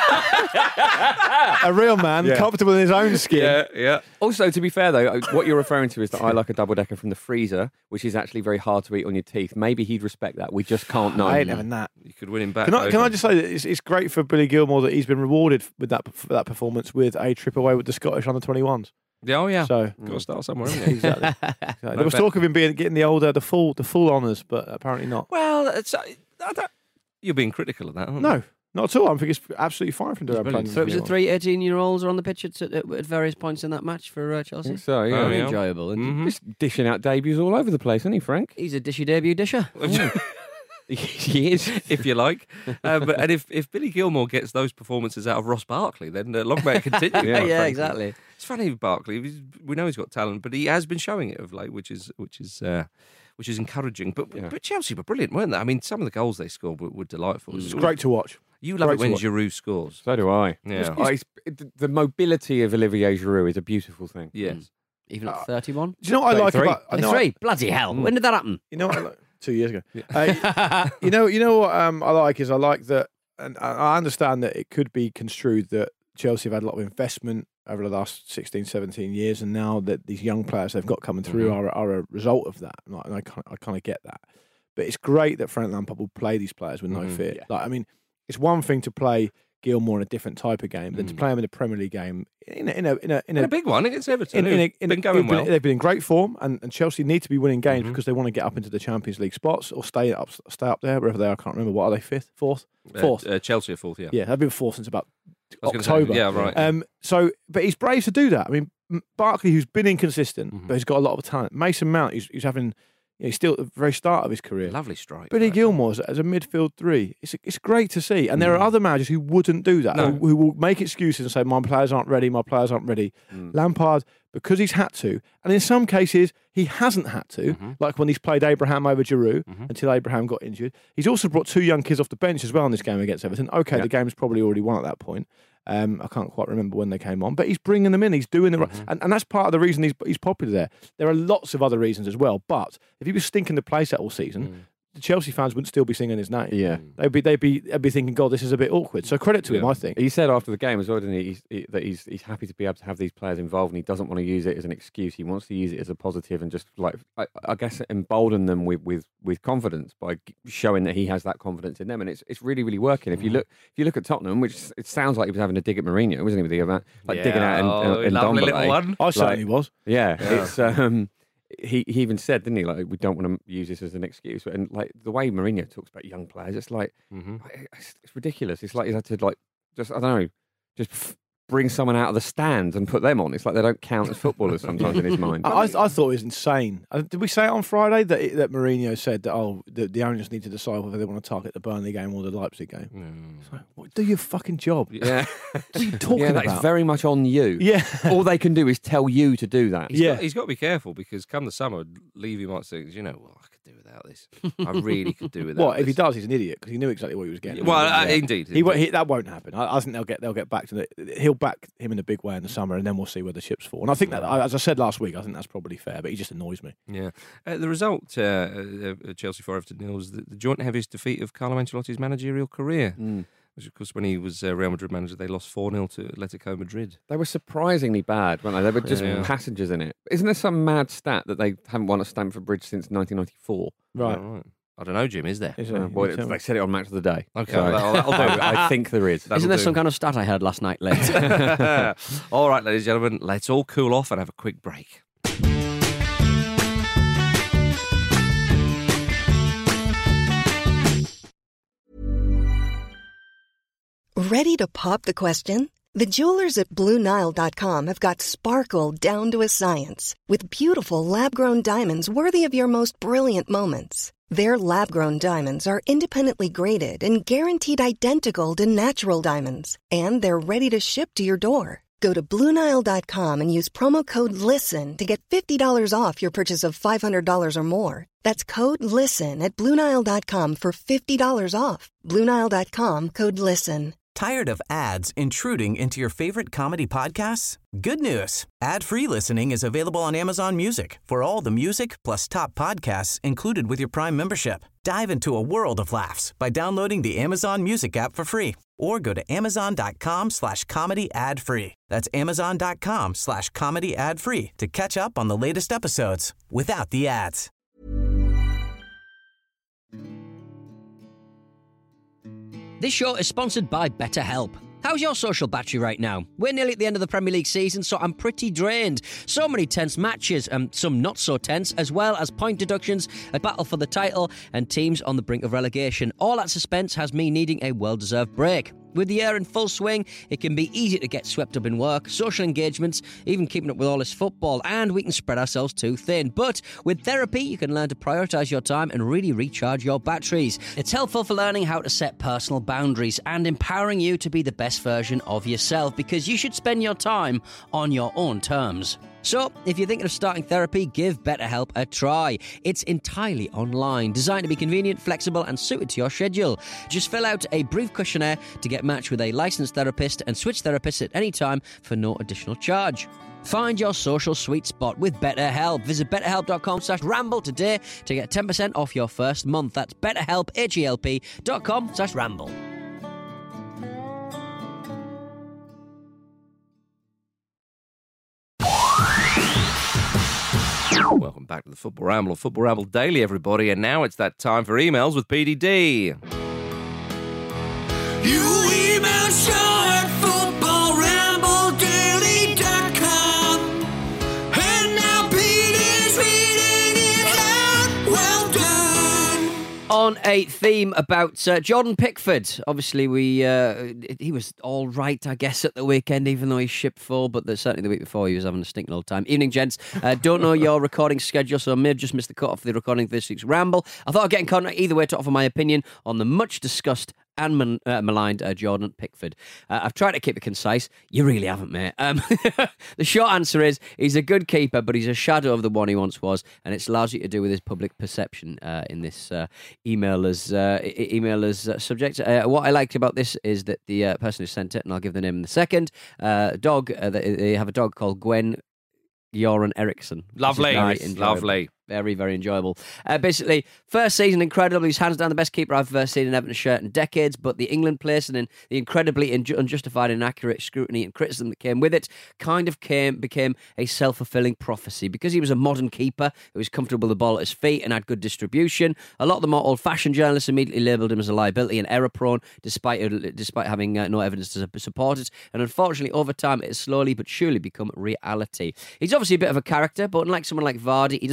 A real man, Yeah. comfortable in his own skin. yeah. Also, to be fair though, what you're referring to is that I like a double decker from the freezer, which is actually very hard to eat on your teeth. Maybe he'd respect that. We just can't know. I ain't having that. You could win him back. Can I, though, can I couldn't just say that it's, it's great for Billy Gilmore that he's been rewarded with that for that performance with a trip away with the Scottish under twenty-ones. you? Yeah, oh yeah. So Got to start somewhere, haven't you? exactly. exactly. There was bet. talk of him being getting the older, the full, the full honours, but apparently not. Well, it's, uh, I don't- you're being critical of that, aren't you? No, not at all. I think it's absolutely fine from doing playing. So it was the three eighteen-year-olds are on the pitch at, at, at various points in that match for uh, I Chelsea. think so, yeah. Oh, Very yeah. enjoyable. And Mhm. Just dishing out debuts all over the place, isn't he, Frank? He's a dishy debut disher. he is. if you like. Uh, but and if, if Billy Gilmore gets those performances out of Ross Barkley, then uh, long may it continue. Yeah, quite yeah, frankly. exactly. It's funny with Barkley. he's- We know he's got talent, but he has been showing it of late, which is which is uh, which is encouraging. But Yeah. but Chelsea were brilliant, weren't they? I mean, some of the goals they scored were, were delightful. It's great to watch. You love great it to when watch. Giroud scores. So do I. Yeah. Oh, it's- it- the mobility of Olivier Giroud is a beautiful thing. Yes. Even at thirty-one. Do you know what I like thirty-three. about? I know, Three. Bloody hell. When did that happen? you know what I like, two years ago. Uh, you know, you know what um, I like is I like that, and I I understand that it could be construed that Chelsea have had a lot of investment over the last sixteen, seventeen years, and now that these young players they've got coming through Mhm. are, are a result of that. And I, and I kind of, I kind of get that, but it's great that Frank Lampard will play these players with no Mhm. fear. Like, I mean, it's one thing to play Gilmore in a different type of game than to Mm. play him in a Premier League game in a in a in a, in And a big one against Everton. in, in, a, who've in been a, going they've been- well. They've been in great form, and, and Chelsea need to be winning games Mhm. because they want to get up into the Champions League spots or stay up, stay up there wherever they are. I can't remember. What are they? Fifth, fourth, Uh, fourth? uh, Chelsea are fourth, yeah. yeah, they've been fourth since about I was gonna say, October. yeah, right. Um, so, but he's brave to do that. I mean, M- Barkley, who's been inconsistent, Mhm. but he's got a lot of talent. Mason Mount, he's, he's having, you know, he's still at the very start of his career. Lovely strike. Billy right. Gilmore as as a midfield three, it's it's great to see. And there are Mm. other managers who wouldn't do that, No. who, who will make excuses and say, my players aren't ready, my players aren't ready. Mm. Lampard, because he's had to, and in some cases he hasn't had to, Mhm. like when he's played Abraham over Giroud Mhm. until Abraham got injured. He's also brought two young kids off the bench as well in this game against Everton. Okay, Yeah. the game's probably already won at that point. Um, I can't quite remember when they came on, but he's bringing them in. He's doing the right, Mhm. and, and that's part of the reason he's he's popular there. There are lots of other reasons as well, but if he was stinking the place out all season, Mm. the Chelsea fans wouldn't still be singing his name. Yeah. They'd be they'd be they'd be thinking, God, this is a bit awkward. So credit to him, Yeah. I think. He said after the game as well, didn't he, he's, he, that he's he's happy to be able to have these players involved, and he doesn't want to use it as an excuse. He wants to use it as a positive and just like I, I guess embolden them with, with, with confidence by g- showing that he has that confidence in them, and it's it's really really working. If you look if you look at Tottenham, which it sounds like he was having a dig at Mourinho, wasn't he? With the about like digging out in, oh, in, in lovely Ndombele. little one. I certainly was. Yeah, Yeah. it's um. He he even said, didn't he? Like we don't want to use this as an excuse, and like the way Mourinho talks about young players, it's like Mhm. it's, it's ridiculous. It's like he's had to like just I don't know, just f- bring someone out of the stands and put them on. It's like they don't count as footballers sometimes in his mind. I, I thought it was insane. Uh, Did we say it on Friday that that Mourinho said that oh the, the owners need to decide whether they want to target the Burnley game or the Leipzig game? Mm. It's like, what, do your fucking job. Yeah. What are you talking yeah, about? that's very much on you. Yeah. All they can do is tell you to do that. He's Yeah. got, he's got to be careful because come the summer, Levy might say, you know, well, I could do without this. I really could do without What this. if he does? He's an idiot because he knew exactly what he was getting. Well, uh, Yeah. indeed. He, won't- indeed. he that won't happen. I, I think they'll get they'll get back to the. He'll back him in a big way in the summer, and then we'll see where the chips fall. And I think that, as I said last week, I think that's probably fair. But he just annoys me. Yeah. Uh, the result, uh, uh, Chelsea four Everton nil, was the, the joint heaviest defeat of Carlo Ancelotti's managerial career. Mm. Which, of course, when he was uh, Real Madrid manager, they lost four nil to Atletico Madrid. They were surprisingly bad, weren't they? They were just Yeah. passengers in it. Isn't there some mad stat that they haven't won at Stamford Bridge since nineteen ninety-four? Right. Oh, right. I don't know, Jim, is there? Is Uh, it? well, You tell me. they said it on Match of the Day. Okay, So- well, that'll do. I think there is. That'll Isn't there do. some kind of stat I heard last night, late? All right, ladies and gentlemen, let's all cool off and have a quick break. Ready to pop the question? The jewelers at Blue Nile dot com have got sparkle down to a science with beautiful lab-grown diamonds worthy of your most brilliant moments. Their lab-grown diamonds are independently graded and guaranteed identical to natural diamonds, and they're ready to ship to your door. Go to Blue Nile dot com and use promo code LISTEN to get fifty dollars off your purchase of five hundred dollars or more. That's code LISTEN at Blue Nile dot com for fifty dollars off. Blue Nile dot com, code LISTEN. Tired of ads intruding into your favorite comedy podcasts? Good news. Ad-free listening is available on Amazon Music for all the music plus top podcasts included with your Prime membership. Dive into a world of laughs by downloading the Amazon Music app for free or go to amazon.com slash comedy ad free. That's amazon.com slash comedy ad free to catch up on the latest episodes without the ads. This show is sponsored by BetterHelp. How's your social battery right now? We're nearly at the end of the Premier League season, so I'm pretty drained. So many tense matches, and some not so tense, as well as point deductions, a battle for the title, and teams on the brink of relegation. All that suspense has me needing a well-deserved break. With the year in full swing, it can be easy to get swept up in work, social engagements, even keeping up with all this football, and we can spread ourselves too thin. But with therapy, you can learn to prioritise your time and really recharge your batteries. It's helpful for learning how to set personal boundaries and empowering you to be the best version of yourself, because you should spend your time on your own terms. So, if you're thinking of starting therapy, give BetterHelp a try. It's entirely online, designed to be convenient, flexible, and suited to your schedule. Just fill out a brief questionnaire to get matched with a licensed therapist and switch therapists at any time for no additional charge. Find your social sweet spot with BetterHelp. Visit betterhelp.com slash ramble today to get ten percent off your first month. That's betterhelp, H-E-L-P dot com slash ramble. Welcome back to the Football Ramble or Football Ramble Daily, everybody. And now it's that time for emails with P D D. You email show at football ramble daily dot com. And now Peter's reading it out. Well done. On a theme about uh, Jordan Pickford. Obviously, we uh, he was all right, I guess, at the weekend, even though he shipped full, but the, certainly the week before he was having a stinking old time. Evening, gents. Uh, don't know your recording schedule, so I may have just missed the cut-off for the recording of this week's Ramble. I thought I'd get in contact either way to offer my opinion on the much-discussed and man, uh, maligned uh, Jordan Pickford. Uh, I've tried to keep it concise. You really haven't, mate. Um, the short answer is he's a good keeper, but he's a shadow of the one he once was, and it's largely to do with his public perception uh, in this uh, emailer's, uh, e- emailer's uh, subject. Uh, what I liked about this is that the uh, person who sent it, and I'll give the name in a second, uh, dog, uh, they, they have a dog called Gwen Joran Eriksson. Lovely, Very enjoyable. lovely. Very, very enjoyable. Uh, basically, first season incredible. He's hands down the best keeper I've uh, seen in Everton's shirt in decades, but the England place and in the incredibly inju- unjustified and inaccurate scrutiny and criticism that came with it kind of came became a self-fulfilling prophecy. Because he was a modern keeper who was comfortable with the ball at his feet and had good distribution, a lot of the more old-fashioned journalists immediately labelled him as a liability and error-prone, despite, despite having uh, no evidence to support it. And unfortunately, over time, it has slowly but surely become reality. He's obviously a bit of a character, but unlike someone like Vardy, he doesn't thrive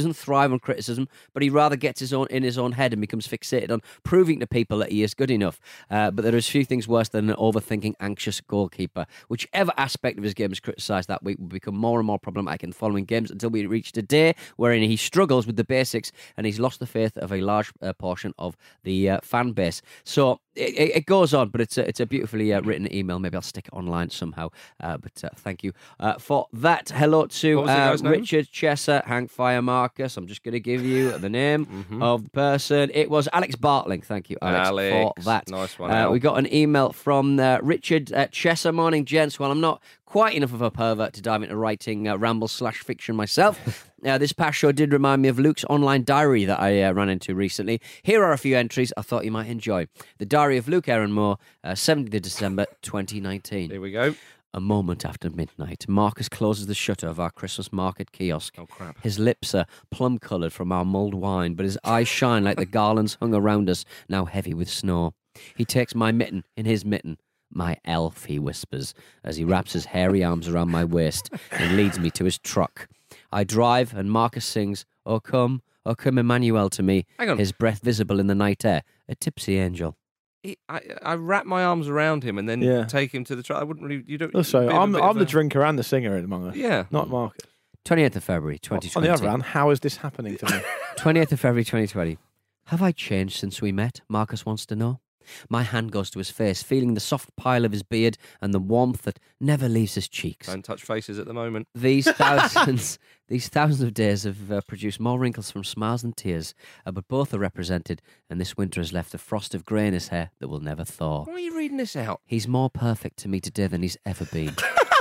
thrive on criticism, but he rather gets his own in his own head and becomes fixated on proving to people that he is good enough. Uh, but there is few things worse than an overthinking, anxious goalkeeper. Whichever aspect of his game is criticised that week will become more and more problematic in the following games until we reach a day wherein he struggles with the basics and he's lost the faith of a large uh, portion of the uh, fan base. So it, it goes on, but it's a, it's a beautifully uh, written email. Maybe I'll stick it online somehow. Uh, but uh, thank you uh, for that. Hello to uh, Richard Chesser, Hank Fire Marcus. I'm just going to give you the name mm-hmm. of the person. It was Alex Bartling. Thank you, Alex, Alex. for that. Nice one. Uh, we got an email from uh, Richard uh, Chesser. Morning, gents. Well, I'm not quite enough of a pervert to dive into writing uh, ramble slash fiction myself. Uh, this past show did remind me of Luke's online diary that I uh, ran into recently. Here are a few entries I thought you might enjoy. The Diary of Luke Aaron Moore, uh, seventeenth of December twenty nineteen. Here we go. A moment after midnight, Marcus closes the shutter of our Christmas market kiosk. Oh, crap. His lips are plum-coloured from our mulled wine, but his eyes shine like the garlands hung around us, now heavy with snow. He takes my mitten in his mitten. My elf, he whispers, as he wraps his hairy arms around my waist and leads me to his truck. I drive, and Marcus sings, "O come, O come Emmanuel" to me, Hang on. his breath visible in the night air, a tipsy angel. He, I, I wrap my arms around him and then Yeah. take him to the truck. I wouldn't really. You don't. Also, you'd be a I'm bit I'm of the a- drinker and the singer among us. Yeah. Not Marcus. twentieth of February, twenty On twenty. the other hand, how is this happening to me? twentieth of February, twenty twenty. Have I changed since we met? Marcus wants to know. My hand goes to his face, feeling the soft pile of his beard and the warmth that never leaves his cheeks. Don't touch faces at the moment. These thousands, these thousands of days have uh, produced more wrinkles from smiles than tears, uh, but both are represented, and this winter has left a frost of grey in his hair that will never thaw. Why are you reading this out? He's more perfect to me today than he's ever been.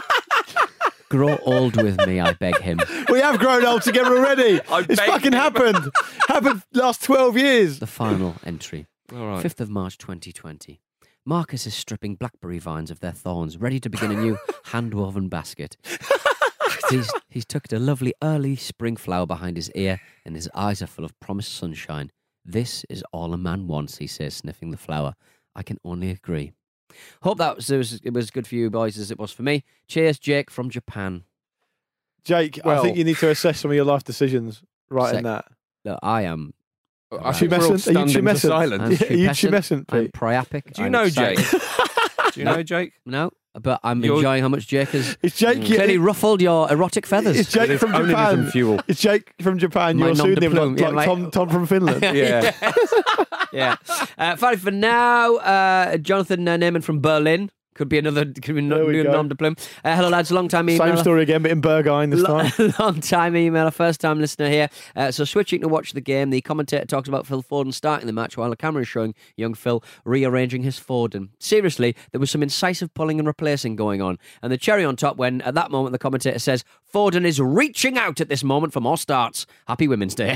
Grow old with me, I beg him. We have grown old together already. I It's beg fucking him. happened. Happened last twelve years. The final entry. All right. fifth of March twenty twenty. Marcus is stripping blackberry vines of their thorns, ready to begin a new hand-woven basket. he's, he's tucked a lovely early spring flower behind his ear, and his eyes are full of promised sunshine. This is all a man wants, he says, sniffing the flower. I can only agree. Hope that was, it was, it was good for you boys as it was for me. Cheers, Jake from Japan. Jake, I Well- think you need to assess some of your life decisions right in Sec- that. Look, I am... I think we're all Tumescent? Are you stunned into tumescent? silence. I'm Yeah, you pubescent, tumescent, I'm Pete? priapic. Do you I'm know excited. Jake? Do you know Jake? No, but I'm You're- enjoying how much Jake has It's Jake. clearly ruffled your erotic feathers. It's Jake from Only Japan. some fuel. It's Jake from Japan. My You're nom de pseudonym, plume, like, yeah, like like- Tom, Tom from Finland. Yeah. Yeah. Uh, finally, for now, uh, Jonathan uh, Neyman from Berlin. Could be another could be There no, we new go. nom de plume. Uh, hello, lads. Long time email. Same story again, but in Berghain this Lo- time. Long time emailer, first time listener here. Uh, so switching to watch the game, the commentator talks about Phil Foden starting the match while the camera is showing young Phil rearranging his Foden. Seriously, there was some incisive pulling and replacing going on. And the cherry on top when, at that moment, the commentator says, Foden is reaching out at this moment for more starts. Happy Women's Day.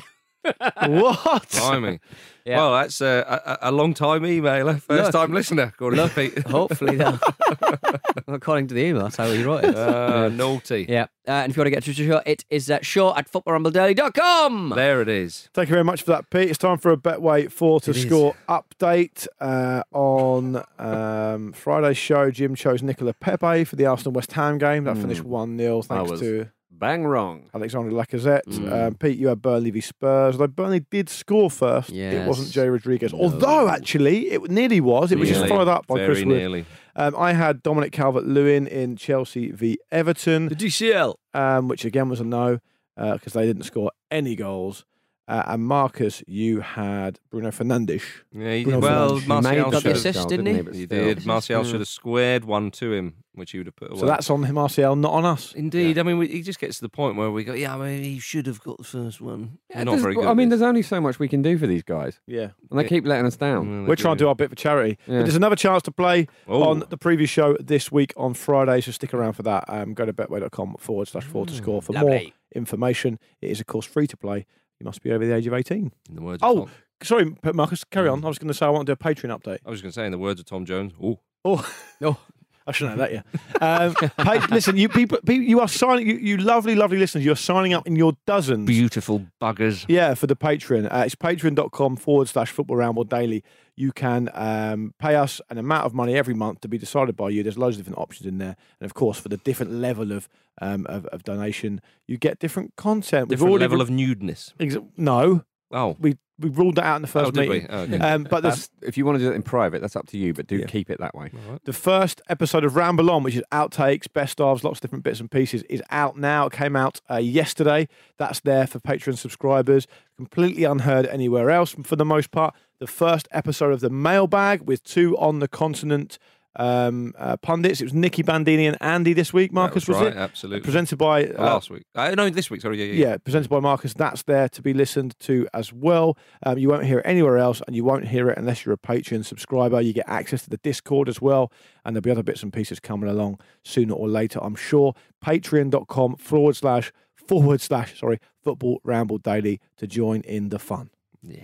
What? Blimey. Yeah. Well, that's a, a, a long time emailer, first Look. time listener, according to Pete. Hopefully, they'll. According to the email, that's how he wrote it. Uh, naughty. Yeah. Uh, and if you want to get through to the show, it is uh, show at football rumble daily dot com. There it is. Thank you very much for that, Pete. It's time for a Betway four to It is. score update. Uh, on um, Friday's show, Jim chose Nicola Pepe for the Arsenal West Ham game. That finished one nil thanks was to Bang wrong. Alexander Lacazette. Um, Pete, you had Burnley v Spurs. Although Burnley did score first, it Yes. wasn't Jay Rodriguez. Although, actually, it nearly was. It was just Nearly. followed up by Very Chris Wood. nearly. Um, I had Dominic Calvert-Lewin in Chelsea v Everton, D C L. um, which again was a no because they didn't score any goals. Uh, and Marcus, you had Bruno Fernandes. Yeah, he Bruno did well. Fernandes. He Martial made got the should have- assist, didn't he? But He still. did. Martial Yeah. should have squared one to him, which he would have put away. So that's on Martial, not on us. Indeed. I mean, we, he just gets to the point where we go, yeah, I mean, he should have got the first one. Yeah, Not there's- very good. I mean, at there's only so much we can do for these guys, Yeah. and they Yeah. keep letting us down. Mm, We're they trying to do our bit for charity. Yeah. But there's another chance to play Oh. on the previous show this week on Friday, so stick around for that. Um, go to betway.com forward slash four to score for more Lovely. information. It is, of course, free to play. You must be over the age of eighteen. In the words of Oh, Tom, sorry, Marcus, carry on. I was going to say I want to do a Patreon update. I was going to say, in the words of Tom Jones, oh, Oh, Oh, I should know that, yeah. Um, pay, listen, you people, people, you are signing. You, you lovely, lovely listeners. You're signing up in your dozens. Beautiful buggers. Yeah, for the Patreon. Uh, it's patreon.com forward slash football ramble daily. You can um, pay us an amount of money every month to be decided by you. There's loads of different options in there, and of course, for the different level of um, of, of donation, you get different content. Different We've level re- of nudeness. Ex- no. Oh, we we ruled that out in the first oh, did meeting. we? Oh, okay. um, but there's That's, if you want to do it in private, that's up to you, but do Yeah. keep it that way. the first episode of Ramble On, which is outtakes, best ofs, lots of different bits and pieces, is out now. It came out uh, yesterday. That's there for Patreon subscribers. Completely unheard anywhere else for the most part. The first episode of the Mailbag with two on the continent um, uh, pundits. It was Nicky Bandini and Andy this week. Marcus, That was was right, it? absolutely. Presented by Uh, uh, last week. Uh, no, this week. Sorry, yeah, yeah. yeah, presented by Marcus. That's there to be listened to as well. Um, you won't hear it anywhere else, and you won't hear it unless you're a Patreon subscriber. You get access to the Discord as well, and there'll be other bits and pieces coming along sooner or later, I'm sure. Patreon.com forward slash forward slash sorry Football Ramble Daily to join in the fun. Yes.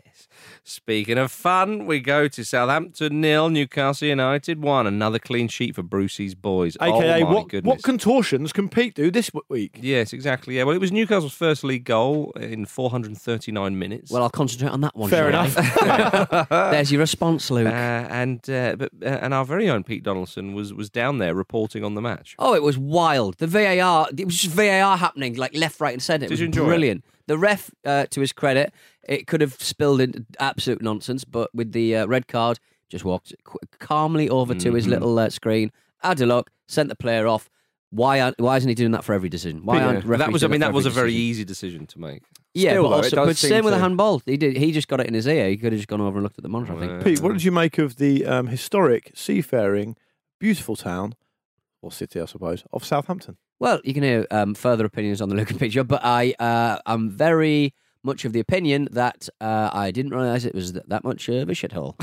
Speaking of fun, we go to Southampton nil, Newcastle United one. Another clean sheet for Brucey's boys. A K A oh my what, goodness. what contortions can Pete do this week? Yes, exactly. Yeah, well, it was Newcastle's first league goal in four hundred thirty-nine minutes. Well, I'll concentrate on that one. Fair shall I? enough. There's your response, Luke. Uh, and uh, but uh, and our very own Pete Donaldson was was down there reporting on the match. Oh, it was wild. The V A R, it was just V A R happening, like left, right, and centre. It Did was you enjoy it? brilliant. The ref, uh, to his credit, it could have spilled into absolute nonsense, but with the uh, red card, just walked qu- calmly over to his Mhm. little uh, screen, had a look, sent the player off. Why aren't, why isn't he doing that for every decision? Why Yeah. aren't That referees was, I doing mean, for that was a every very decision? easy decision to make. Yeah, Still, but, though, also, it does but seem same with the to- handball. He did. He just got it in his ear. He could have just gone over and looked at the monitor, I think. Uh, Pete, what did you make of the um, historic, seafaring, beautiful town, or city, I suppose, of Southampton? Well, you can hear um, further opinions on the Lucan picture, but I uh, am very much of the opinion that uh, I didn't realise it was th- that much of a shithole.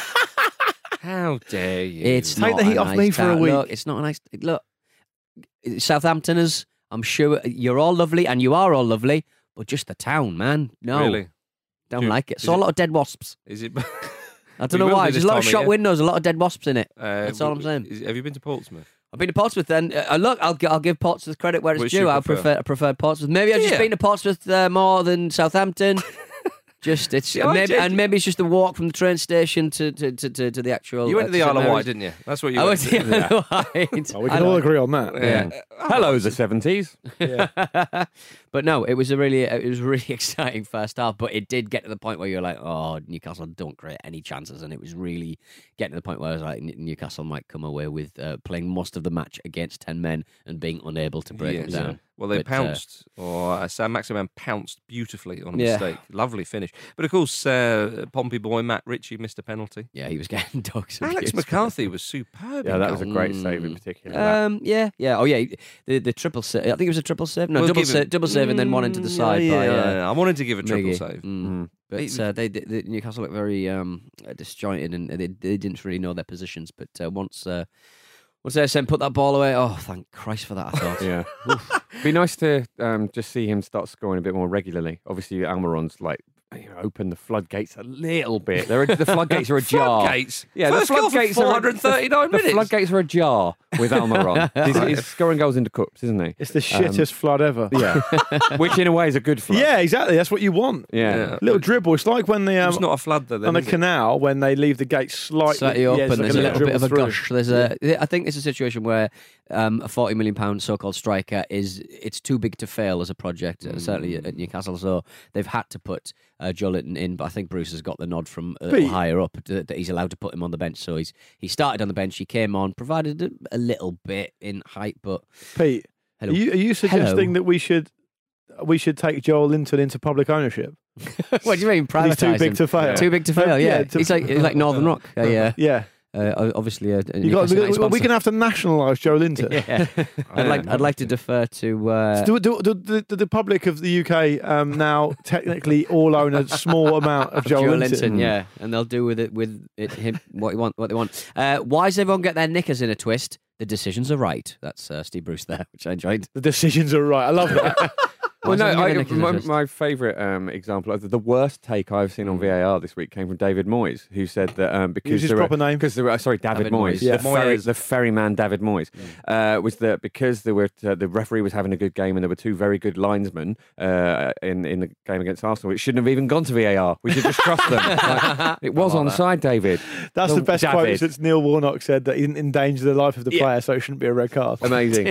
So How dare you? it's Take not the heat a off nice me for a town. week. Look, it's not a nice. Look, Southamptoners, I'm sure you're all lovely, and you are all lovely, but just the town, man. No, Really? don't Do you- like it. is Saw a it- lot of dead wasps. Is it? I don't We know will why. do There's this a lot of time of shop year. windows, a lot of dead wasps in it. Uh, That's all I'm saying. is- have you been to Portsmouth? I've been to Portsmouth then. Uh, look, I'll, gi- I'll give Portsmouth credit where it's Which due. you I prefer? prefer, I prefer Portsmouth. Maybe I've just Yeah. been to Portsmouth uh, more than Southampton. Just it's See, I maybe, did- and maybe it's just the walk from the train station to to, to, to, to the actual. You went uh, to the St Isle of Mary's. Wight, didn't you? That's what you I went went to the Isle of Wight. Oh, we I can all don't- agree on that. Yeah. Hello, the seventies. But no, it was a really it was a really exciting first half. But it did get to the point where you're like, oh, Newcastle don't create any chances, and it was really getting to the point where I was like, N- Newcastle might come away with uh, playing most of the match against ten men and being unable to break Yes. them down. Well, they But, uh, pounced, or uh, Sam Maximan pounced beautifully on a Yeah. mistake. Lovely finish. But of course, uh, Pompey boy Matt Ritchie missed a penalty. Yeah, he was getting dogs. Alex abused. McCarthy was superb. Yeah, in that was a goal. great save in particular. that. Um, yeah, yeah. Oh, yeah. The the triple save. I think it was a triple save. No, We'll double give save, him- double save, and then one into the Mm, side. Yeah, by, yeah, uh, yeah. I wanted to give a triple Miggy. save. Mm. But It- uh, they, they, Newcastle looked very um, uh, disjointed, and they, they didn't really know their positions. But uh, once uh, once they said put that ball away, oh thank Christ for that! I thought. Yeah. Be nice to um, just see him start scoring a bit more regularly. Obviously, Almiron's like you know, open the floodgates a little bit. They're, the floodgates are ajar. Floodgates? Yeah, First the goal for floodgates four are hundred thirty-nine the, minutes. The floodgates are ajar with Almiron. he's, he's scoring goals into cups, isn't he? It's the shittest flood ever. Yeah. Which in a way is a good flood. Yeah, exactly. That's what you want. Yeah. Yeah. Little dribble. It's like when they um, It's not a flood though. Then, on a is it? canal when they leave the gate slightly, Slightly open, yeah, it's like there's a little bit of a dribble through. gush. There's a, I think it's a situation where um, a forty million pound so-called striker is it's too big to fail as a project, uh, certainly at Newcastle. So they've had to put uh, Joe Linton in, but I think Bruce has got the nod from a little Pete. higher up that, that he's allowed to put him on the bench. So he's he started on the bench, he came on, provided a, a little bit in height, but Pete, Hello. are you, are you suggesting Hello. that we should we should take Joel Linton into public ownership? what do you mean? He's too Privatising? big to fail. Too big to fail. Yeah, Yeah, to- he's like he's like Northern Rock. Uh, yeah, Yeah, uh, obviously. Uh, you got, we, we, we can have to nationalise Joe Linton. Yeah, I'd like I'd like to defer to. Uh, Do, do, do, do, do the public of the U K um, now technically all own a small amount of Joe, Joe Linton? Linton, yeah, and they'll do with it with it him what he want what they want. Uh, why does everyone get their knickers in a twist? The decisions are right. That's uh, Steve Bruce there, which I enjoyed. The decisions are right. I love that. Well, no, Wasn't I, Nick my, assist? my favourite um, example of the, the worst take I've seen on V A R this week came from David Moyes, who said that um, because Use his there were- proper name. because there were, sorry, David, David Moyes, Moyes. Yeah. the, ferry, Moyes. the ferryman David Moyes, uh, was that because there were uh, the referee was having a good game and there were two very good linesmen uh, in in the game against Arsenal. It shouldn't have even gone to V A R. We should just trust them. Like, it was onside, David. That's Well, the best quote David. since Neil Warnock said that he didn't endanger the life of the Yeah. player, so it shouldn't be a red card. Amazing.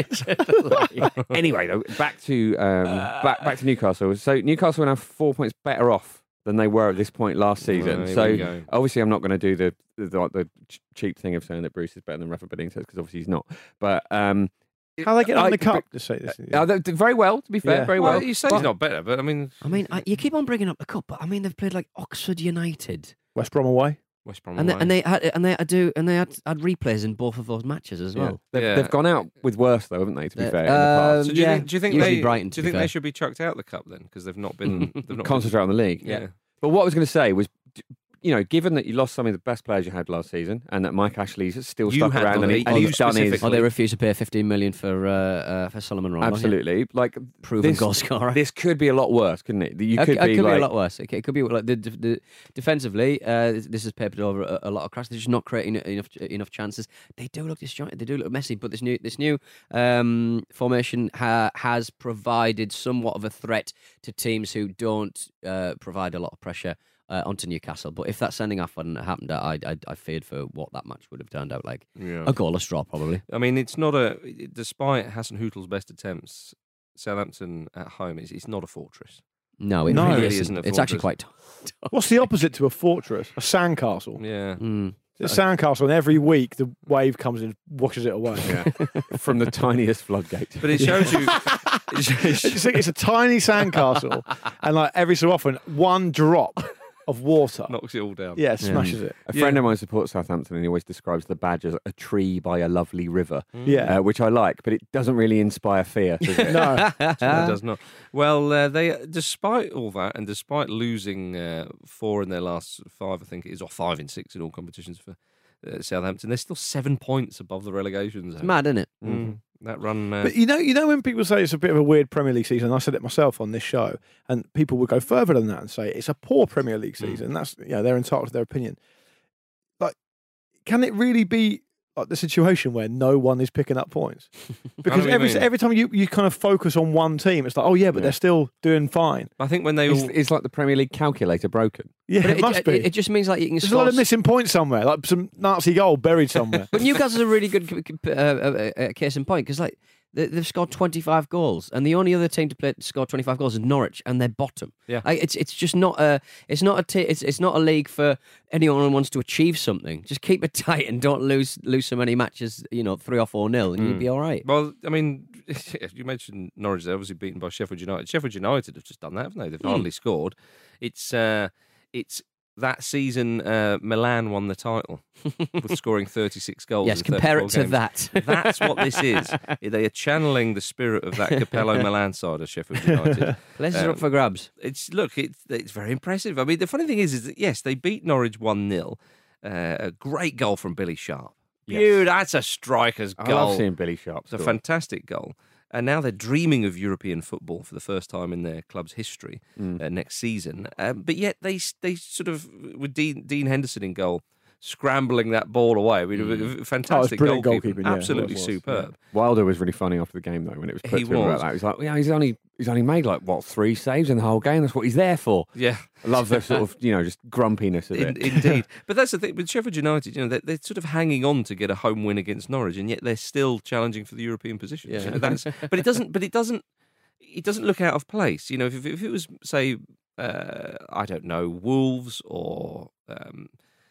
Anyway, though, back to um, back back to Newcastle. So Newcastle are now four points better off than they were at this point last season. There so we go. obviously, I'm not going to do the the, the the ch- cheap thing of saying that Bruce is better than Rafa Benitez because obviously he's not. But um, How are they getting on I- the cup? To say this, uh, they- very well, to be fair, Yeah. very well. Well, you say But- he's not better, but I mean, I mean, I, you keep on bringing up the cup, but I mean, they've played like Oxford United, West Brom away. West Brom and they, away. and they had and they had do and they had, had replays in both of those matches as Yeah. well. They've, Yeah. they've gone out with worse though, haven't they? To be Uh, fair, in the um, past. So do you yeah, think? Do you think usually they? Brighton, do to you be think they fair. should be chucked out of the cup then because they've not been? They've not Concentrate on the league. Been, yeah. But what I was going to say was, d- you know, given that you lost some of the best players you had last season, and that Mike Ashley's still You stuck had around, them, and, he, you and he's done his specifically. Oh, they refused to pay fifteen million for uh, uh, for Solomon Rondon. absolutely like Proven this, goal scorer. This could be a lot worse, couldn't it? You It could it be could like be a lot worse. It, it could be like the, the defensively. Uh, this has papered over a, a lot of cracks. They're just not creating enough enough chances. They do look disjointed. They do look messy. But this new this new um, formation ha, has provided somewhat of a threat to teams who don't uh, provide a lot of pressure uh, onto Newcastle. But if that sending off hadn't happened, I, I I feared for what that match would have turned out like. Yeah. A goalless draw, probably. I mean, it's not a. Despite Hassan Hüttl's best attempts, Southampton at home is it's not a fortress. No, it No. really It isn't. isn't a It's actually fortress. quite. What's the opposite to a fortress? A sandcastle. Yeah. Mm. It's a sandcastle, and every week the wave comes and washes it away. yeah, from the tiniest floodgate. But it shows you. it shows you- It's, a, it's a tiny sandcastle, and like every so often, one drop of water, knocks it all down. yeah, smashes it. A friend of mine supports Southampton, and he always describes the badge as a tree by a lovely river, Yeah, uh, which I like, but it doesn't really inspire fear. Does it? no, No, it does not. Well, uh, they, despite all that, and despite losing uh, four in their last five, I think it is, or five in six in all competitions for uh, Southampton, they're still seven points above the relegation zone. It's mad, isn't it? Mm. That run. Uh, But you know, you know when people say it's a bit of a weird Premier League season, I said it myself on this show, and people would go further than that and say it's a poor Premier League season. That's you know they're entitled to their opinion. Like, can it really be like the situation where no one is picking up points? Because what you every mean. every time you, you kind of focus on one team, it's like, oh yeah, but Yeah. they're still doing fine. I think when they It's, all. it's like the Premier League calculator broken. Yeah, But it, must it, be. it, it just means like you can There's a score. lot of missing points somewhere, like some Nazi goal buried somewhere. But Newcastle's a really good c- c- uh, uh, uh, case in point because like they, they've scored twenty-five goals, and the only other team to play to score twenty-five goals is Norwich, and they're bottom. Yeah. Like, it's it's just not a it's not a t- it's it's not a league for anyone who wants to achieve something. Just keep it tight and don't lose lose so many matches. You know, three or four nil, and you'll be all right. Well, I mean, you mentioned Norwich. They're obviously beaten by Sheffield United. Sheffield United have just done that, haven't they? They've hardly scored. It's uh, it's that season. Uh, Milan won the title with scoring thirty-six goals. Yes, in compare it thirty-four to games. that. That's what this is. They are channeling the spirit of that Capello Milan side of Sheffield United. Places are Um, up for grabs. It's look, it's it's very impressive. I mean, the funny thing is, is that yes, they beat Norwich one nil. Uh, a great goal from Billy Sharp. Yes. Dude, that's a striker's I goal. love seeing Billy Sharp It's a score. fantastic goal. And now they're dreaming of European football for the first time in their club's history Mm. uh, next season. Um, but yet they they sort of, with Dean, Dean Henderson in goal, scrambling that ball away. I mean, Mm. a fantastic brilliant goalkeeping. goalkeeping, yeah, Absolutely it was, superb. Wilder was really funny after the game though when it was put He to him about was. that. He's like, yeah, he's only he's only made like what three saves in the whole game. That's what he's there for. Yeah. I love the sort of you know just grumpiness of In, it. indeed. But that's the thing with Sheffield United, you know, they're, they're sort of hanging on to get a home win against Norwich, and yet they're still challenging for the European positions. Yeah. You know, that's, but it doesn't. But it doesn't. It doesn't look out of place. You know, if, if it was, say, uh, I don't know, Wolves or um,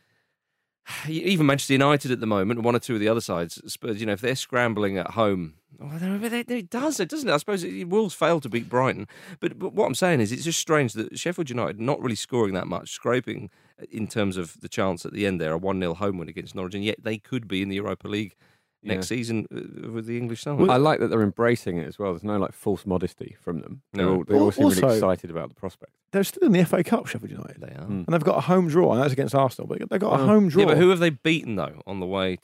even Manchester United at the moment, one or two of the other sides, Spurs. You know, if they're scrambling at home. Well, they, they, it does, it doesn't it? I suppose it, Wolves failed to beat Brighton. But, but what I'm saying is it's just strange that Sheffield United not really scoring that much, scraping in terms of the chance at the end there, a one nil home win against Norwich, and yet they could be in the Europa League next Yeah. season uh, with the English side. I like that they're embracing it as well. There's no like false modesty from them. They're No. all, they all seem Also- really excited about the prospect. They're still in the F A Cup, Sheffield United, They are. Mm. and they've got a home draw. And that's against Arsenal, but they've got a Oh. home draw. Yeah, but who have they beaten, though, on the way to that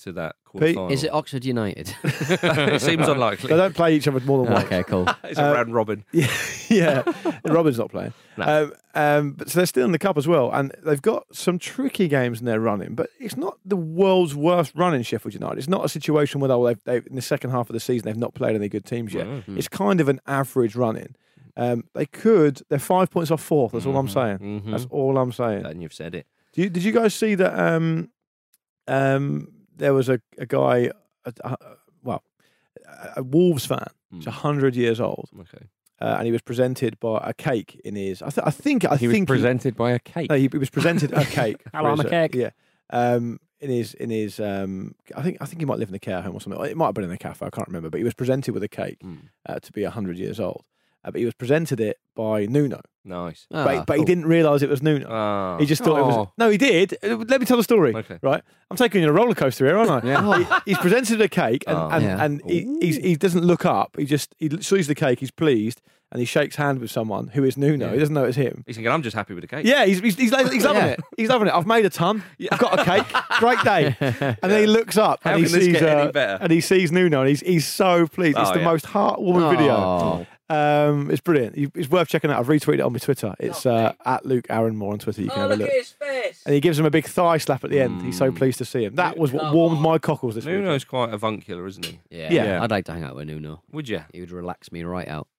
Pete? quarter-final. Is it Oxford United? It seems unlikely. They don't play each other more than once. Okay, cool. It's a Uh, round robin. Yeah, yeah. Robin's not playing. No. Um, um, but so they're still in the cup as well, and they've got some tricky games in their running. But it's not the world's worst run in Sheffield United. It's not a situation where oh, they've, they've in the second half of the season they've not played any good teams yet. Mm-hmm. It's kind of an average running. Um, they could. They're five points off fourth. That's all I'm saying. Mhm. That's all I'm saying. And you've said it. Do you, did you guys see that? Um, um, there was a, a guy, a, a, well, a Wolves fan. He's a hundred years old. Okay. Uh, and he was presented by a cake in his. I, th- I think. I He was think presented by a cake. No, he, he was presented a cake. Hello, I'm a for his, uh, cake. Yeah. Um, in his, in his. Um, I think. I think he might live in a care home or something. It might have been in a cafe. I can't remember. But he was presented with a cake Mm. uh, to be a hundred years old. Uh, but he was presented it by Nuno. Nice. Ah, but but he cool. didn't realise it was Nuno. Ah. He just thought it was. Oh. No, he did. Uh, Let me tell the story. Okay. Right. I'm taking you on a roller coaster here, aren't I? Yeah. He- he's presented a cake, and Oh. and, Yeah. and he, he's, he doesn't look up. He just he sees the cake. He's pleased, and he shakes hands with someone who is Nuno. Yeah. He doesn't know it's him. He's thinking, I'm just happy with the cake. Yeah, he's he's, he's, he's loving Yeah. it. He's loving it. I've made a ton. I've got a cake. Great day. And then he looks up How and he can this sees get any uh, better? and he sees Nuno, and he's he's so pleased. It's Oh, the yeah. most heartwarming video. Oh. Um, it's brilliant. You- It's worth checking out. I've retweeted it on my Twitter. It's uh, at Luke Aaronmore on Twitter. You can have a look. his face. And he gives him a big thigh slap at the end. He's Mm. so pleased to see him. That was what warmed my cockles this week. Nuno's quite avuncular, isn't he? Yeah. Yeah. I'd like to hang out with Nuno. Would you? He would relax me right out.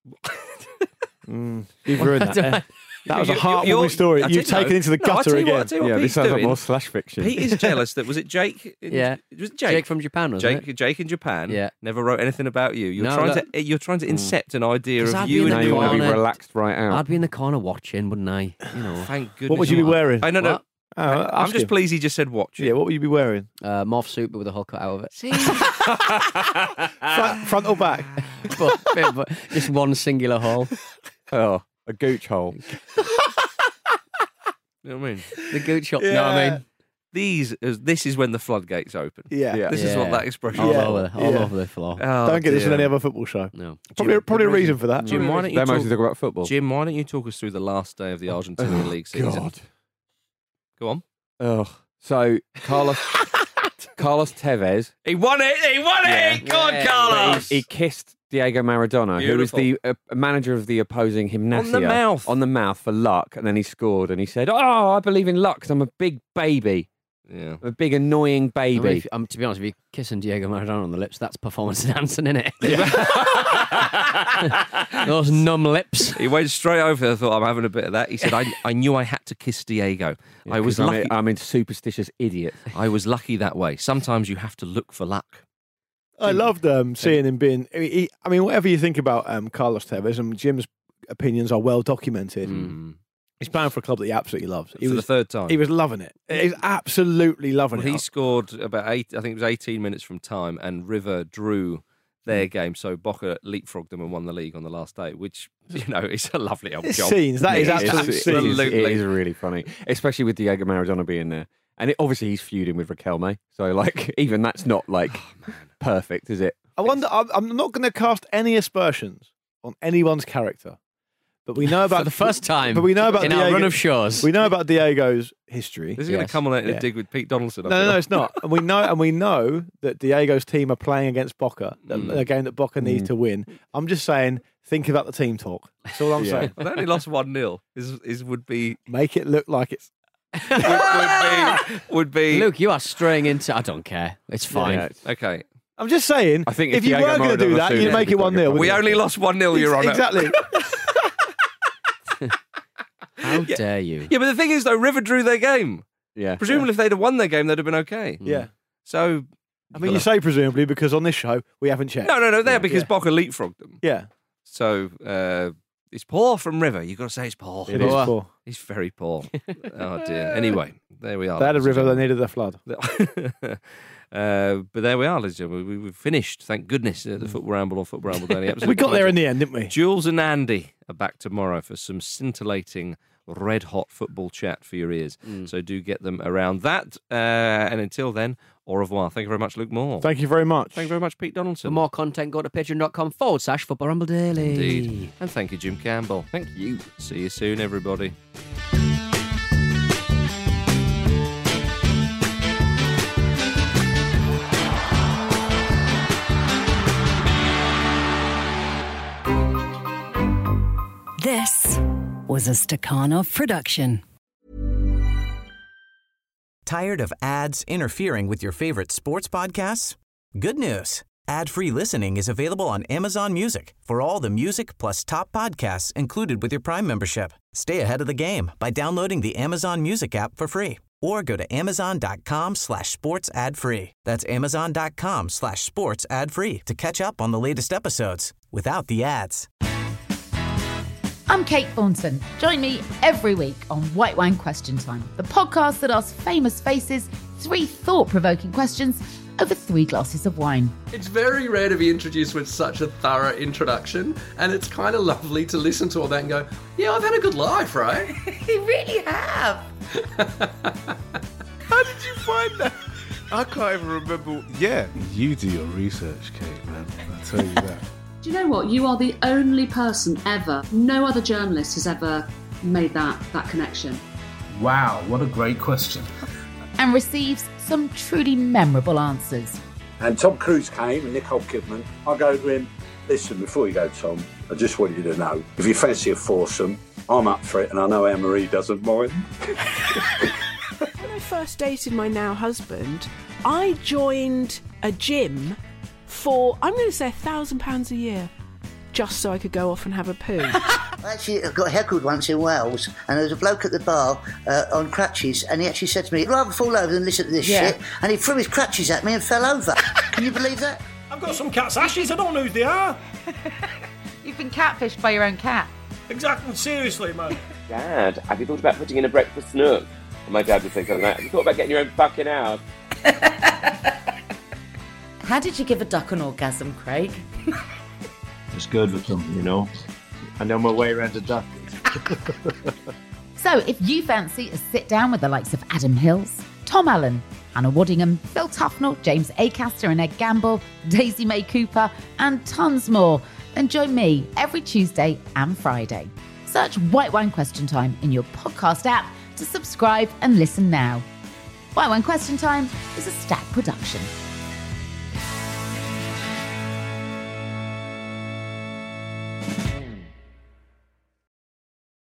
Mm, you've ruined that. That was a You- you- heartwarming you're- story. I You've tell you taken no. into the No, I'll gutter tell you again. what- I'll tell you what Yeah, this Pete's sounds like doing. more slash fiction. Pete is jealous that was it Jake? in- Yeah. was it Jake? Jake from Japan, wasn't Jake, Jake in Japan. Yeah. Never wrote anything about you. You're No, trying that- to you're trying to incept an idea 'Cause of I'd you be in and now the you want to be corner. relaxed right out. I'd be in the corner watching, wouldn't I? You know. Thank goodness. What would you be wearing? I don't know. What? Oh, I'm ask just him. pleased he just said watch. Yeah, what would you be wearing? Uh, morph suit, but with a hole cut out of it. Front, front or back? but, but just one singular hole. Oh, a gooch hole. You know what I mean? The gooch shop. You know what I mean? These is this is when the floodgates open. Yeah. Yeah. This is what Yeah. that expression All is. Yeah. over, the, all Yeah. over the floor. Oh, Don't get this in dear. any other football show. No. Probably, Jim, probably a good reason for that. Jim, why don't you They talk, mostly talk about football. Jim, why don't you talk us through the last day of the Argentinian League season? God. Go on. Ugh. So Carlos Carlos Tevez, He won it. He won it. Go on, Yeah. Carlos. he, he kissed Diego Maradona, who was the uh, manager of the opposing Gimnasia, On the mouth. on the mouth for luck, and then he scored, and he said, "Oh, I believe in luck because I'm a big baby, Yeah. I'm a big annoying I mean, baby." if, um, to be honest, if you're kissing Diego Maradona on the lips, that's performance enhancing, isn't it? Those numb lips. He went straight over there. Thought I'm having a bit of that. He said, "I, I knew I had to kiss Diego. Yeah, I was 'cause I'm lucky. a, I'm a superstitious idiot. I was lucky that way. Sometimes you have to look for luck." I loved um, seeing him being. He, he- I mean, whatever you think about um, Carlos Tevez, and Jim's opinions are well documented. Mm. He's playing for a club that he absolutely loves. He For the was, third time. he was loving it. He's absolutely loving Well, he it. scored about eight. I think it was eighteen minutes from time, and River drew their game. So Boca leapfrogged them and won the league on the last day, which you know is a lovely old It's job. scenes. That is It absolute it is- scenes. It is really funny, especially with Diego Maradona being there. And it, obviously he's feuding with Riquelme, so like even that's not like perfect, is it? I wonder. I'm, I'm not going to cast any aspersions on anyone's character, but we know about For the first time But we know about in Diego, our run of shows. We know about Diego's history. This is going Yes. to come on in a Yeah. dig with Pete Donaldson. I No, feel no, no, like. it's not. And we know, and we know that Diego's team are playing against Boca, the- Mm. a game that Boca needs to win. I'm just saying, think about the team talk. That's all I'm Yeah. saying. Well, they only lost one nil. Is is would be Make it look like it's. would, would be would be Luke, you are straying into. I don't care. It's fine. Yeah, it's- okay. I'm just saying. I think if if you Diego were going to do Maradona that, sued, you'd it'd make be it one quite nil. good. We only lost one nil. You're on exactly. How dare you? Yeah, but the thing is, though, River drew their game. Yeah. Presumably, if they'd have won their game, they'd have been okay. Yeah. So, I mean, you say presumably because on this show we haven't checked. no, no, no, there because Yeah. Boca leapfrogged them. Yeah, So uh, it's poor from River. You've got to say it's poor. it is Poor. poor. He's very poor. Oh dear. Anyway, there we are. They had a ladies and river, they needed a flood. gentlemen. uh, but there we are, ladies and gentlemen. We, we've finished. Thank goodness. Uh, the Football Ramble or Football Ramble Daily episode. We got there in the end, didn't we? Jules and Andy are back tomorrow for some scintillating, red hot football chat for your ears. So do get them around that. Uh, and until then, au revoir. Thank you very much, Luke Moore. Thank you very much. Thank you very much, Pete Donaldson. For more content, go to patreon.com forward slash Football Ramble Daily. Indeed. And thank you, Jim Campbell. Thank you. See you soon, everybody. was a Stakhanov production. Tired of ads interfering with your favorite sports podcasts? Good news. Ad-free listening is available on Amazon Music for all the music plus top podcasts included with your Prime membership. Stay ahead of the game by downloading the Amazon Music app for free or go to amazon.com slash sports ad free. That's amazon.com slash sports ad free to catch up on the latest episodes without the ads. I'm Kate Thornton. Join me every week on White Wine Question Time, the podcast that asks famous faces three thought-provoking questions over three glasses of wine. It's very rare to be introduced with such a thorough introduction, and it's kind of lovely to listen to all that and go, yeah, I've had a good life, right? You really have. How did you find that? I can't even remember. Yeah, you do your research, Kate, man. I'll tell you that. Do you know what? You are the only person ever, no other journalist has ever made that, that connection. Wow, what a great question. And receives some truly memorable answers. And Tom Cruise came and Nicole Kidman. I go to him, listen, before you go, Tom, I just want you to know, if you fancy a foursome, I'm up for it, and I know Anne-Marie doesn't mind. When I first dated my now husband, I joined a gym for, I'm going to say, a thousand pounds a year, just so I could go off and have a poo. Actually, I got heckled once in Wales, and there was a bloke at the bar uh, on crutches, and he actually said to me, I'd rather fall over than listen to this Yeah. shit, and he threw his crutches at me and fell over. Can you believe that? I've got some cat's ashes, I don't know who they are. You've been catfished by your own cat. Exactly, seriously, man. Dad, have you thought about putting in a breakfast nook? And my dad would think something like, have you thought about getting your own fucking house? How did you give a duck an orgasm, Craig? It's good with them, you know. I know my way around a duck. So if you fancy a sit down with the likes of Adam Hills, Tom Allen, Anna Waddingham, Phil Tufnell, James Acaster and Ed Gamble, Daisy May Cooper, and tons more, then join me every Tuesday and Friday. Search White Wine Question Time in your podcast app to subscribe and listen now. White Wine Question Time is a Stack production.